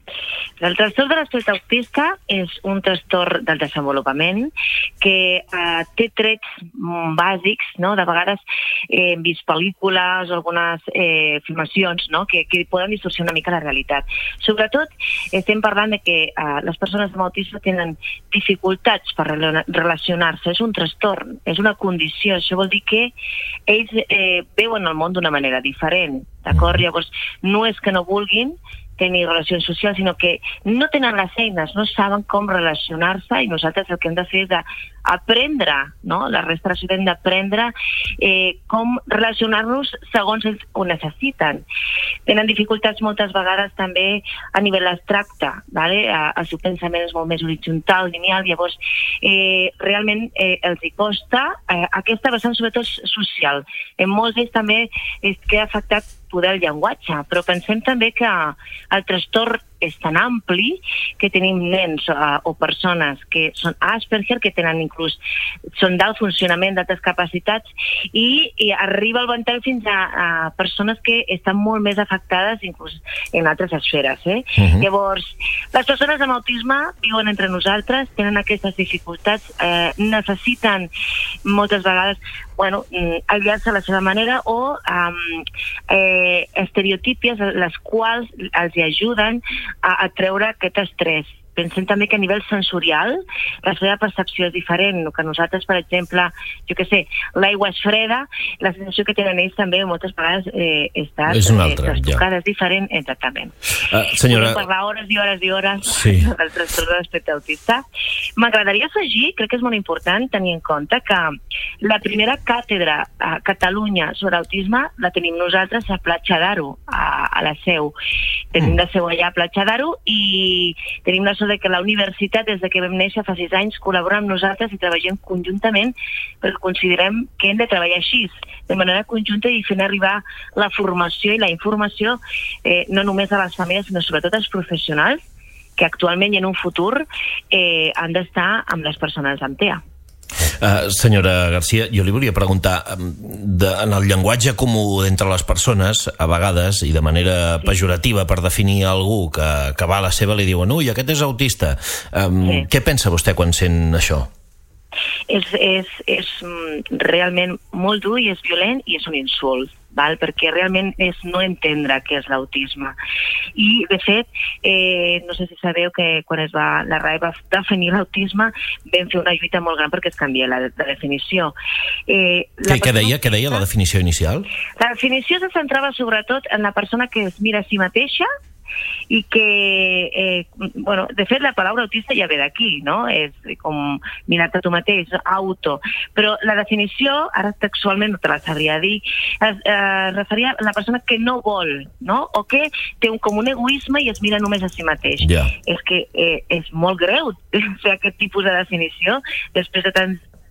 El trastorn de l'espectre autista és un trastorn del desenvolupament que té trets bàsics, de vegades hem vist pel·lícules o algunes filmacions que poden distorsionar una mica la realitat. Sobretot estem parlant de que les persones amb autisme tenen dificultats per relacionar-se. És un trastorn, és una condició. Això vol dir que ells veuen el món d'una manera diferent. D'acord? Llavors, no és que no vulguin tenir relacions socials, sinó que no tenen les eines, no saben com relacionar-se, i nosaltres el que hem de fer és aprendre, la resta de la ciutat hem d'aprendre com relacionar-nos segons ells ho necessiten. Tenen dificultats moltes vegades també a nivell abstracte, el seu pensament és molt més horitzontal, lineal, llavors realment els hi costa aquesta vessant sobretot social. En molts d'ells també es queda afectat poder el llenguatge, però pensem també que el trastorn és tan ampli que tenim nens o persones que són Asperger, que tenen inclús, són d'alt funcionament, d'altres capacitats, i arriba el ventall fins a persones que estan molt més afectades inclús en altres esferes. Llavors, les persones amb autisme viuen entre nosaltres, tenen aquestes dificultats, necessiten moltes vegades aïllar-se a la seva manera o estereotípies les quals els ajuden a treure aquest estrès. Pensem també que a nivell sensorial la seva percepció és diferent, que nosaltres, per exemple, l'aigua és freda, la sensació que tenen ells també moltes vegades està trastocada, és diferent, exactament. Senyora... Podem parlar hores i hores i hores del trastorn de l'espectre autista. M'agradaria afegir, crec que és molt important tenir en compte que la primera càtedra a Catalunya sobre autisme la tenim nosaltres a Platja d'Aro, a la Seu. Tenim la seu allà a Platja d'Aro i tenim la de que la universitat, des de que vam néixer fa 6 anys, col·labora amb nosaltres i treballem conjuntament perquè considerem que hem de treballar així, de manera conjunta i fent arribar la formació i la informació no només a les famílies, sinó sobretot als professionals que actualment i en un futur han d'estar amb les persones amb TEA. Senyora Garcia, jo li volia preguntar en el llenguatge comú entre les persones, a vegades i de manera pejorativa per definir algú que va a la seva li diuen ui, aquest és autista. Què pensa vostè quan sent això? És realment molt dur i és violent i és un insult, perquè realment és no entendre què és l'autisme. I, de fet, no sé si sabeu que quan la RAE va definir l'autisme vam fer una lluita molt gran perquè es canvia la definició. Què deia la definició inicial? La definició se centrava sobretot en la persona que es mira a si mateixa i que, de fet la paraula autista ja ve d'aquí, no? És com mirar-te tu mateix, auto, però la definició, ara textualment no te la sabria dir, es referia a la persona que no vol, no? O que té com un egoisme i es mira només a si mateix. És que és molt greu fer aquest tipus de definició després de tants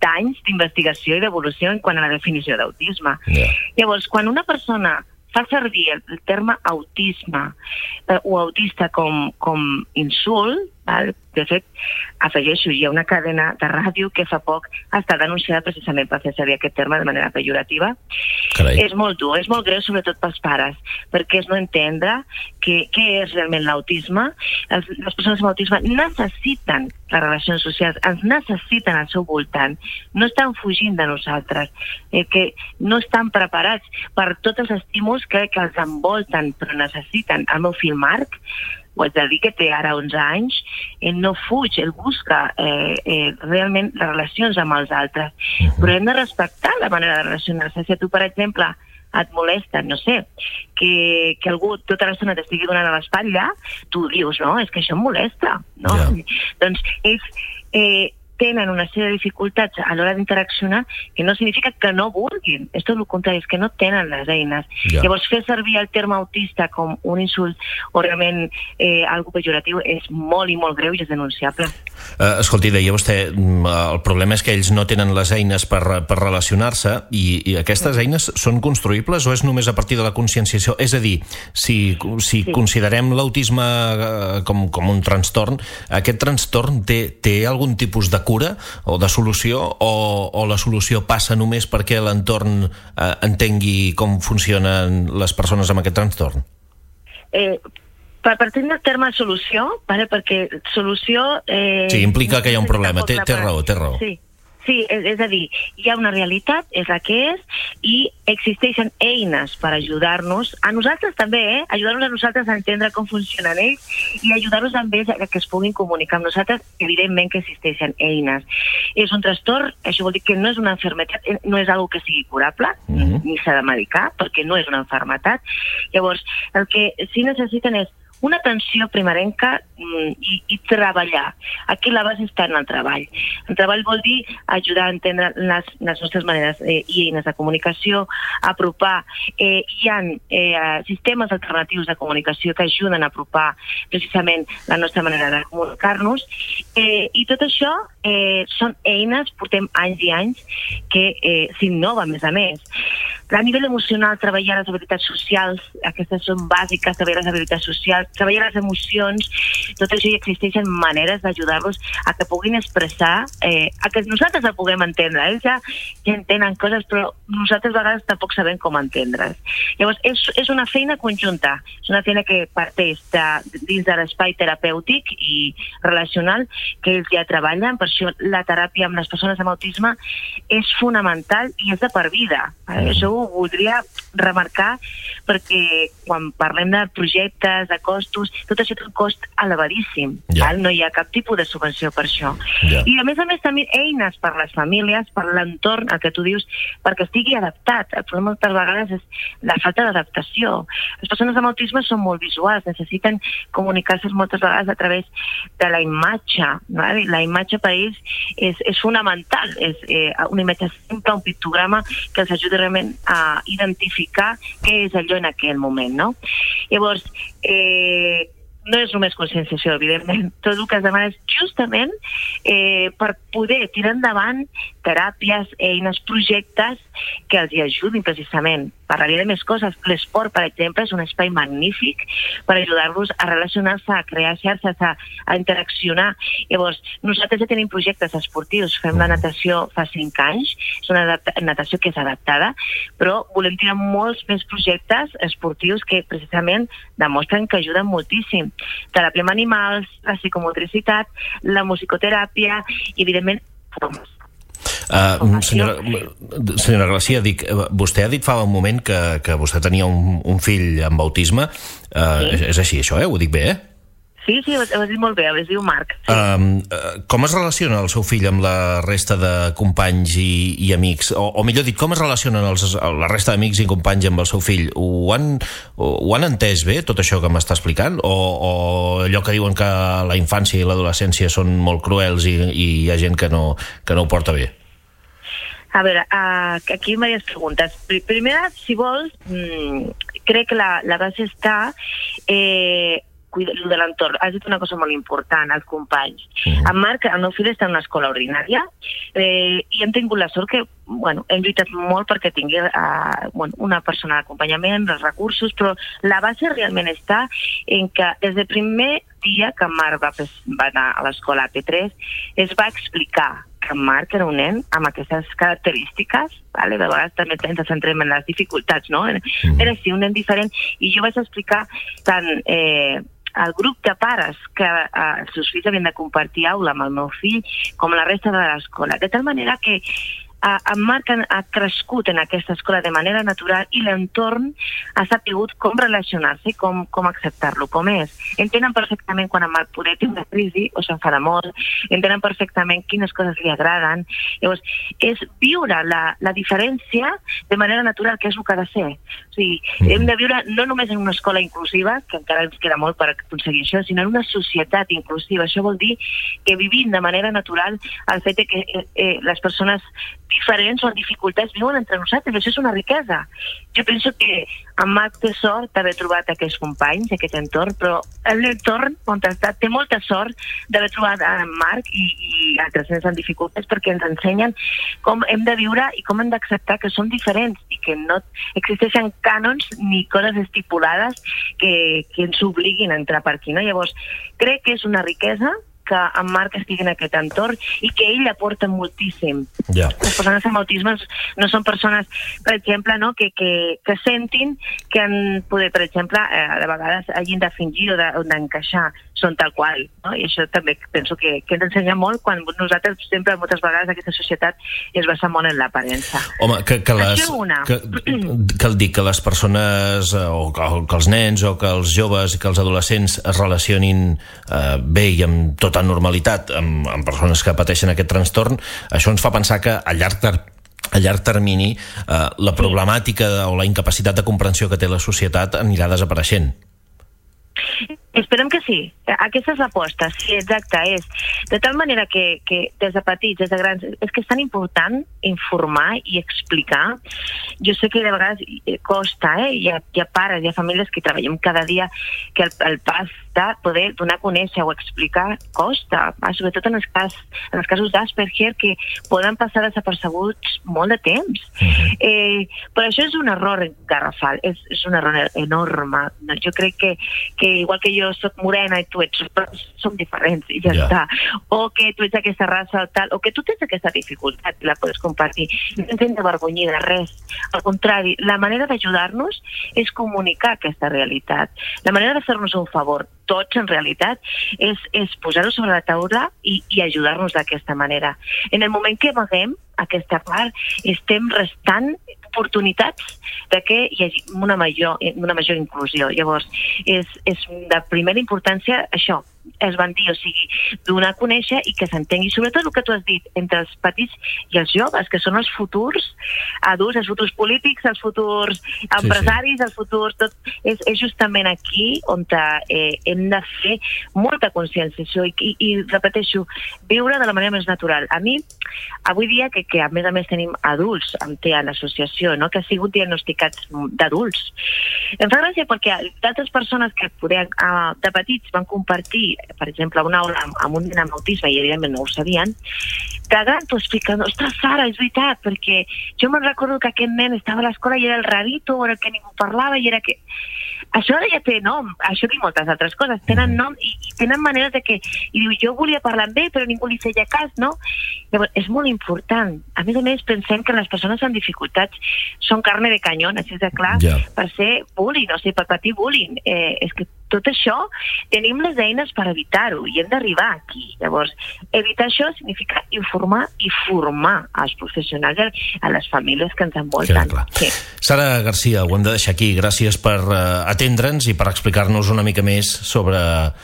d'anys d'investigació i d'evolució en quant a la definició d'autisme. Llavors, quan una persona fa servir el terme autisme o autista com insult, de fet, afegeixo, hi ha una cadena de ràdio que fa poc està denunciada precisament per fer servir aquest terme de manera pejorativa. Carai. És molt dur, és molt greu, sobretot pels pares, perquè és no entendre què és realment l'autisme. Les persones amb autisme necessiten les relacions socials, ens necessiten al seu voltant, no estan fugint de nosaltres, que no estan preparats per tots els estímuls que els envolten, però necessiten. El meu fill Marc, ho haig de dir, que té ara 11 anys, ell no fuig, ell busca realment les relacions amb els altres. Però hem de respectar la manera de relacionar-se. Si a tu, per exemple, et molesta, no sé, que algú tota l'estona t'estigui donant a l'espatlla, tu dius, no, és que això em molesta, no? Doncs ells tenen una sèrie de dificultats a l'hora d'interaccionar que no significa que no vulguin, és tot el contrari, és que no tenen les eines. Llavors, fer servir el terme autista com un insult o realment algo pejoratiu és molt i molt greu i és denunciable. Escolti, deia vostè, el problema és que ells no tenen les eines per relacionar-se i aquestes eines són construïbles o és només a partir de la conscienciació? És a dir, si considerem l'autisme com un trastorn, aquest trastorn té algun tipus de cura o de solució o la solució passa només perquè l'entorn entengui com funcionen les persones amb aquest trastorn? Partint del terme solució, perquè solució... Sí, implica que hi ha un problema, té raó. Sí, és a dir, hi ha una realitat, és la que és, i existeixen eines per ajudar-nos, a nosaltres també, ajudar-nos a nosaltres a entendre com funcionen ells i ajudar-nos amb ells a que es puguin comunicar amb nosaltres, evidentment que existeixen eines. És un trastorn, això vol dir que no és una malaltia, no és una que sigui curable, ni s'ha de medicar, perquè no és una malaltia. Llavors, el que sí necessiten és una atenció primerenca i treballar. Aquí la base està en el treball. El treball vol dir ajudar a entendre les nostres maneres i eines de comunicació, apropar. Hi ha sistemes alternatius de comunicació que ajuden a apropar precisament la nostra manera de comunicar-nos i tot això són eines, portem anys i anys, que s'innova a més. A nivell emocional, treballar les habilitats socials, aquestes són bàsiques, treballar les habilitats socials, treballar les emocions, tot això hi existeixen maneres d'ajudar-los a que puguin expressar, a que nosaltres la puguem entendre. Ells ja entenen coses, però nosaltres a vegades tampoc sabem com entendre's. Llavors, és una feina conjunta, és una feina que parteix dins de l'espai terapèutic i relacional que ells ja treballen, per això la teràpia amb les persones amb autisme és fonamental i és de per vida. Això ho voldria remarcar perquè quan parlem de projectes, de costos, tot això té un cost elevadíssim. No hi ha cap tipus de subvenció per això. I a més també eines per les famílies, per l'entorn, el que tu dius, perquè estigui adaptat. El problema moltes vegades és la falta d'adaptació. Les persones amb autisme són molt visuals, necessiten comunicar-se moltes vegades a través de la imatge. La imatge per ells és fonamental, és una imatge simple, un pictograma que els ajudi realment a identificar què és allò en aquell moment, no? Llavors, no és només conscienciació, evidentment. Tot el que es demana és justament per poder tirar endavant teràpies, eines, projectes que els hi ajudin precisament. Parlaria de més coses. L'esport, per exemple, és un espai magnífic per ajudar-los a relacionar-se, a crear xarxes, a interaccionar. Llavors, nosaltres ja tenim projectes esportius. Fem la natació fa 5 anys. És una natació que és adaptada, però volem tirar molts més projectes esportius que precisament demostren que ajuden moltíssim. Teràpia amb animals, la psicomotricitat, la musicoteràpia i, evidentment, senyora Garcia, vostè ha dit fa un moment que vostè tenia un fill amb autisme. És així, això, ho dic bé, Sí, ho has dit molt bé, es diu Marc. Com es relaciona el seu fill amb la resta de companys i amics? O millor dit, com es relacionen la resta d'amics i companys amb el seu fill? Ho han entès bé, tot això que m'està explicant? O allò que diuen que la infància i l'adolescència són molt cruels i hi ha gent que no ho porta bé? A veure, aquí hi ha diverses preguntes. Primera, si vols, crec que la base està de l'entorn. Has dit una cosa molt important, els companys. En Marc, el meu fill està en una escola ordinària i hem tingut la sort que hem lluitat molt perquè tingui una persona d'acompanyament, els recursos, però la base realment està en que des del primer dia que en Marc va anar a l'escola P3 es va explicar que en Marc era un nen amb aquestes característiques, de vegades també ens centrem en les dificultats, no? Era així, un nen diferent, i jo vaig explicar tant el grup de pares que els seus fills havien de compartir aula amb el meu fill com la resta de l'escola, de tal manera que en Marc ha crescut en aquesta escola de manera natural i l'entorn ha sabut com relacionar-se i com acceptar-lo com és. Entenen perfectament quan en Marc poder té una crisi o s'enfada molt, entenen perfectament quines coses li agraden. Llavors, és viure la diferència de manera natural, que és el que ha de ser. O sigui, hem de viure no només en una escola inclusiva, que encara ens queda molt per aconseguir això, sinó en una societat inclusiva. Això vol dir que vivim de manera natural el fet que les persones diferents o amb dificultats viuen entre nosaltres. Això és una riquesa. Jo penso que en Marc té sort d'haver trobat aquests companys, aquest entorn, però l'entorn on ha estat té molta sort d'haver trobat en Marc i altres nens amb dificultats, perquè ens ensenyen com hem de viure i com hem d'acceptar que som diferents i que no existeixen cànons ni coses estipulades que ens obliguin a entrar per aquí, no? Llavors, crec que és una riquesa que en Marc estigui en aquest entorn i que ell aporta moltíssim. Les persones amb autisme no són persones, per exemple, que sentin que han poder, per exemple, de vegades hagin de fingir o d'encaixar, són tal qual, no? I això també penso que ens ensenya molt quan nosaltres sempre, moltes vegades, aquesta societat es basa molt en l'aparença. Home, que les persones o que els nens o que els joves i que els adolescents es relacionin bé i amb tota normalitat amb persones que pateixen aquest trastorn, això ens fa pensar que a llarg termini la problemàtica o la incapacitat de comprensió que té la societat anirà desapareixent. Esperem que sí. Aquesta és l'aposta. Sí, exacte. És de tal manera que des de petits, des de grans, és que és tan important informar i explicar. Jo sé que de vegades costa, hi ha pares, hi ha famílies que treballem cada dia, que el pas de poder donar a conèixer o explicar costa, sobretot en els casos d'Asperger, que poden passar desapercebuts molt de temps. Però això és un error garrafal, és un error enorme. Jo crec que igual que jo soc morena i tu som diferents i ja està. O que tu ets aquesta raça o tal, o que tu tens aquesta dificultat i la pots compartir. No ens hem d'avergonyir de res. Al contrari, la manera d'ajudar-nos és comunicar aquesta realitat. La manera de fer-nos un favor, tots en realitat, és posar-ho sobre la taula i ajudar-nos d'aquesta manera. En el moment que veiem aquesta part, estem restant oportunitats de que hi hagi una major inclusió. Llavors, és de primera importància això, es van dir, o sigui, donar a conèixer i que s'entengui, sobretot el que tu has dit, entre els petits i els joves, que són els futurs adults, els futurs polítics, els futurs empresaris, els futurs... Tot, és justament aquí on hem de fer molta conscienciació i repeteixo, viure de la manera més natural. A mi, avui dia, que a més tenim adults amb TEA en l'associació, no? Que han sigut diagnosticats d'adults. Em fa gràcia perquè d'altres persones que de petits van compartir, per exemple, una aula amb un nen amb autisme i evidentment no ho sabien, de gran t'ho expliquen, ostres, Sara, és veritat, perquè jo me'n recordo que aquest nen estava a l'escola i era el rarito, era el que ningú parlava i era que... Això ja té nom, això i moltes altres coses, tenen nom i tenen maneres de que... I diu, jo volia parlar amb ell, però ningú li feia cas, no? Llavors, és molt important. A més, pensem que les persones amb dificultats són carne de canyón, així de clar, per ser bullying, o sigui, per patir bullying. És que tot això tenim les eines per evitar-ho i hem d'arribar aquí. Llavors, evitar això significa informar i formar els professionals a les famílies que ens envolten. Sí. Sara Garcia, ho hem de deixar aquí. Gràcies per atendre'ns i per explicar-nos una mica més sobre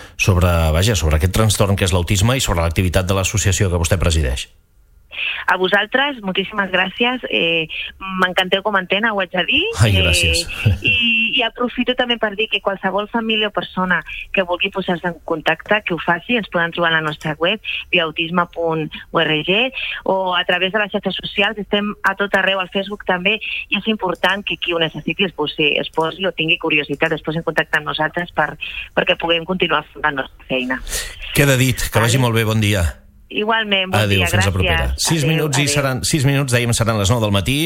aquest trastorn que és l'autisme i sobre l'activitat de l'associació que vostè presideix. A vosaltres, moltíssimes gràcies. M'encanteu com a antena, ho haig de dir. Ai, gràcies. I I aprofito també per dir que qualsevol família o persona que vulgui posar-se en contacte, que ho faci, ens poden trobar a la nostra web, viautisme.org, o a través de les xarxes socials. Estem a tot arreu, al Facebook també, i és important que qui ho necessiti es posi o tingui curiositat, es posi en contacte amb nosaltres perquè puguem continuar fent la nostra feina. Queda dit, que vagi molt bé, bon dia. Igualment, bon dia, gràcies. Fins la propera. 6 minuts, dèiem, seran les 9 del matí.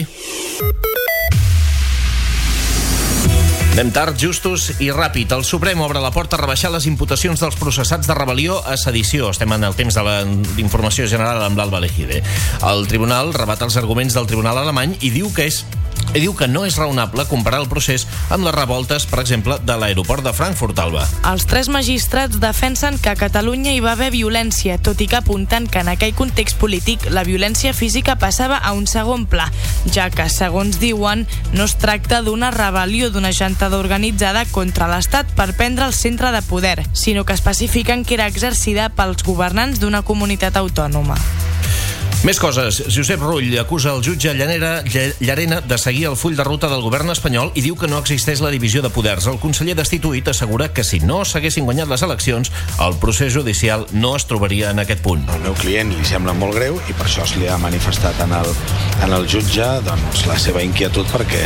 Anem tard, justos i ràpid. El Suprem obre la porta a rebaixar les imputacions dels processats de rebel·lió a sedició. Estem en el temps de la informació general amb l'Alba Lejide. El tribunal rebat els arguments del tribunal alemany i diu que no és raonable comparar el procés amb les revoltes, per exemple, de l'aeroport de Frankfurt, Alba. Els 3 magistrats defensen que a Catalunya hi va haver violència, tot i que apunten que en aquell context polític la violència física passava a un segon pla, ja que, segons diuen, no es tracta d'una rebel·lió d'una gentada organitzada contra l'Estat per prendre el centre de poder, sinó que especifiquen que era exercida pels governants d'una comunitat autònoma. Més coses. Josep Rull acusa el jutge Llarena de seguir el full de ruta del govern espanyol i diu que no existeix la divisió de poders. El conseller destituït assegura que si no s'haguessin guanyat les eleccions, el procés judicial no es trobaria en aquest punt. Al meu client li sembla molt greu i per això se li ha manifestat en el jutge doncs, la seva inquietud perquè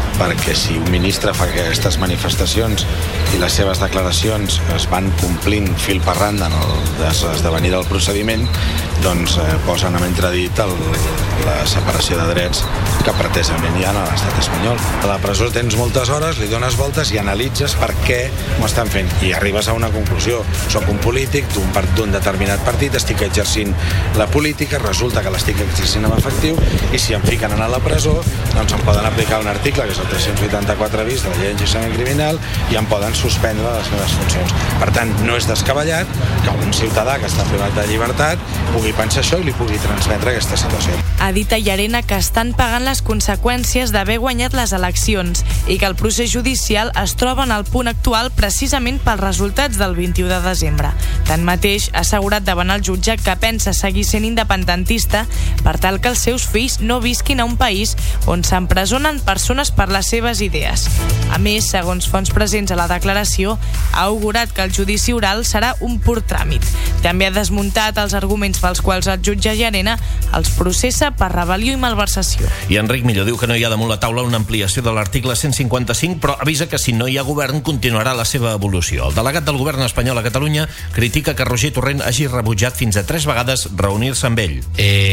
si un ministre fa aquestes manifestacions i les seves declaracions es van complint fil per randa en l'esdevenir del procediment, doncs posen en entredit la separació de drets que pretesament hi ha a l'estat espanyol. A la presó tens moltes hores, li dones voltes i analitzes per què m'ho estan fent i arribes a una conclusió. Soc un polític d'un determinat partit, estic exercint la política, resulta que l'estic exercint amb efectiu i si em fiquen a la presó doncs em poden aplicar un article que és el 384 bis de la llei d'enjudiciament criminal i em poden suspendre les meves funcions. Per tant, no és descabellat que un ciutadà que està privat de llibertat pugui pensar això i li pugui transmetre aquesta situació. Ha dit a Llarena que estan pagant les conseqüències d'haver guanyat les eleccions i que el procés judicial es troba en el punt actual precisament pels resultats del 21 de desembre. Tanmateix, ha assegurat davant el jutge que pensa seguir sent independentista per tal que els seus fills no visquin a un país on s'empresonen persones per les seves idees. A més, segons fonts presents a la declaració, ha augurat que el judici oral serà un pur tràmit. També ha desmuntat els arguments pels quals el jutge Llarena els processa per rebel·lió i malversació. I Enric Millo diu que no hi ha damunt la taula una ampliació de l'article 155, però avisa que si no hi ha govern continuarà la seva evolució. El delegat del govern espanyol a Catalunya critica que Roger Torrent hagi rebutjat fins a 3 vegades reunir-se amb ell.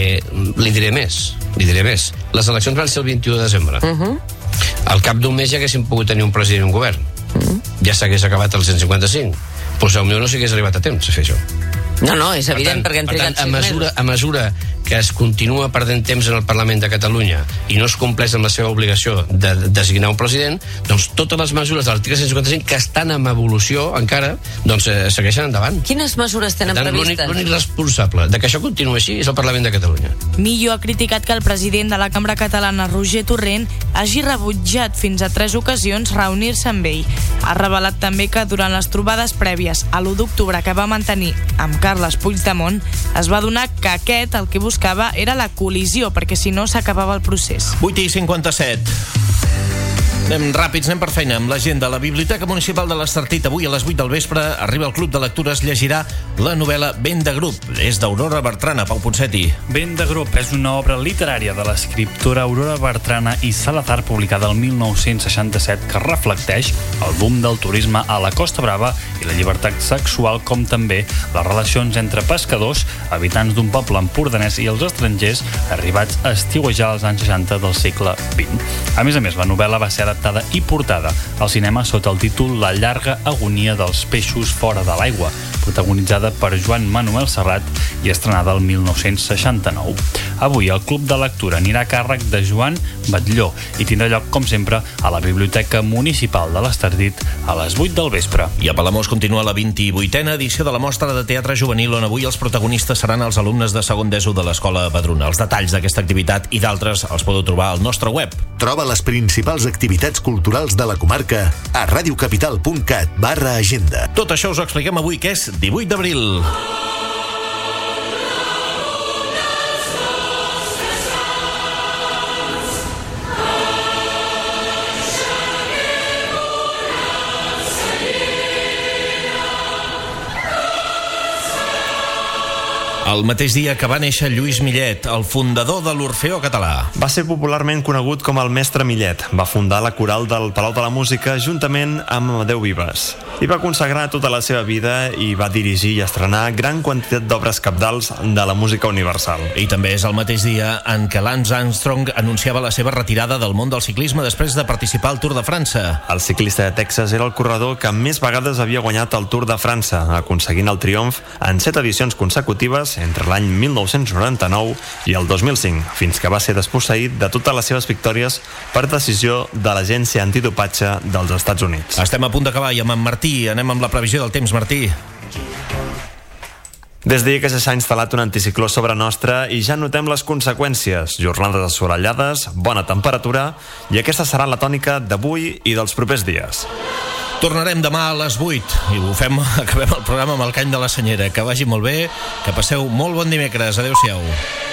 Li diré més. Les eleccions van ser el 21 de desembre. Al cap d'un mes ja haguéssim pogut tenir un president i un govern. Ja s'hagués acabat el 155. Però potser no s'hagués arribat a temps a fer això. No, és evident, perquè han trigat 6 mesos. A mesura que es continua perdent temps en el Parlament de Catalunya i no es compleix amb la seva obligació de designar un president, doncs totes les mesures de l'article 155 que estan en evolució encara, doncs segueixen endavant. Quines mesures tenen previstes? L'únic responsable de que això continuï així és el Parlament de Catalunya. Millo ha criticat que el president de la Cambra Catalana, Roger Torrent, hagi rebutjat fins a 3 ocasions reunir-se amb ell. Ha revelat també que durant les trobades prèvies a l'1 d'octubre que va mantenir amb Carles Puigdemont, es va adonar que aquest el que buscava era la col·lisió, perquè si no s'acabava el procés. 8:57. Anem ràpids, anem per feina amb l'agenda. La Biblioteca Municipal de l'Estartit avui a les 8 del vespre arriba al Club de Lectures, llegirà la novel·la Vent de grup. És d'Aurora Bertrana. Pau Ponseti. Vent de grup és una obra literària de l'escriptora Aurora Bertrana i Salazar, publicada el 1967, que reflecteix el boom del turisme a la Costa Brava i la llibertat sexual, com també les relacions entre pescadors, habitants d'un poble empordanès i els estrangers arribats a estiuejar als anys 60 del segle XX. A més, la novel·la va ser adaptada i portada al cinema sota el títol La llarga agonia dels peixos fora de l'aigua, protagonitzada per Joan Manuel Serrat i estrenada el 1969. Avui el Club de Lectura anirà a càrrec de Joan Batlló i tindrà lloc, com sempre, a la Biblioteca Municipal de l'Estartit a les 8 del vespre. I a Palamós continua la 28a edició de la Mostra de Teatre Juvenil, on avui els protagonistes seran els alumnes de segon d'ESO de l'Escola Padrona. Els detalls d'aquesta activitat i d'altres els podeu trobar al nostre web. Troba les principals activitats culturals de la comarca a radiocapital.cat/agenda. Tot això us ho expliquem avui, que és 18 d'abril. El mateix dia que va néixer Lluís Millet, el fundador de l'Orfeó Català. Va ser popularment conegut com el Mestre Millet. Va fundar la coral del Palau de la Música juntament amb Amadeu Vives. Hi va consagrar tota la seva vida i va dirigir i estrenar gran quantitat d'obres cabdals de la música universal. I també és el mateix dia en què Lance Armstrong anunciava la seva retirada del món del ciclisme després de participar al Tour de França. El ciclista de Texas era el corredor que més vegades havia guanyat el Tour de França, aconseguint el triomf en 7 edicions consecutives entre l'any 1999 i el 2005, fins que va ser desposseït de totes les seves victòries per decisió de l'Agència Antidopatge dels Estats Units. Estem a punt d'acabar i amb en Martí. Anem amb la previsió del temps, Martí. Des d'ahir que ja s'ha instal·lat un anticicló sobre nostra i ja notem les conseqüències. Jornades assolellades, bona temperatura, i aquesta serà la tònica d'avui i dels propers dies. Tornarem demà a les 8 i acabem el programa amb el cany de la senyera. Que vagi molt bé, que passeu molt bon dimecres. Adéu-siau.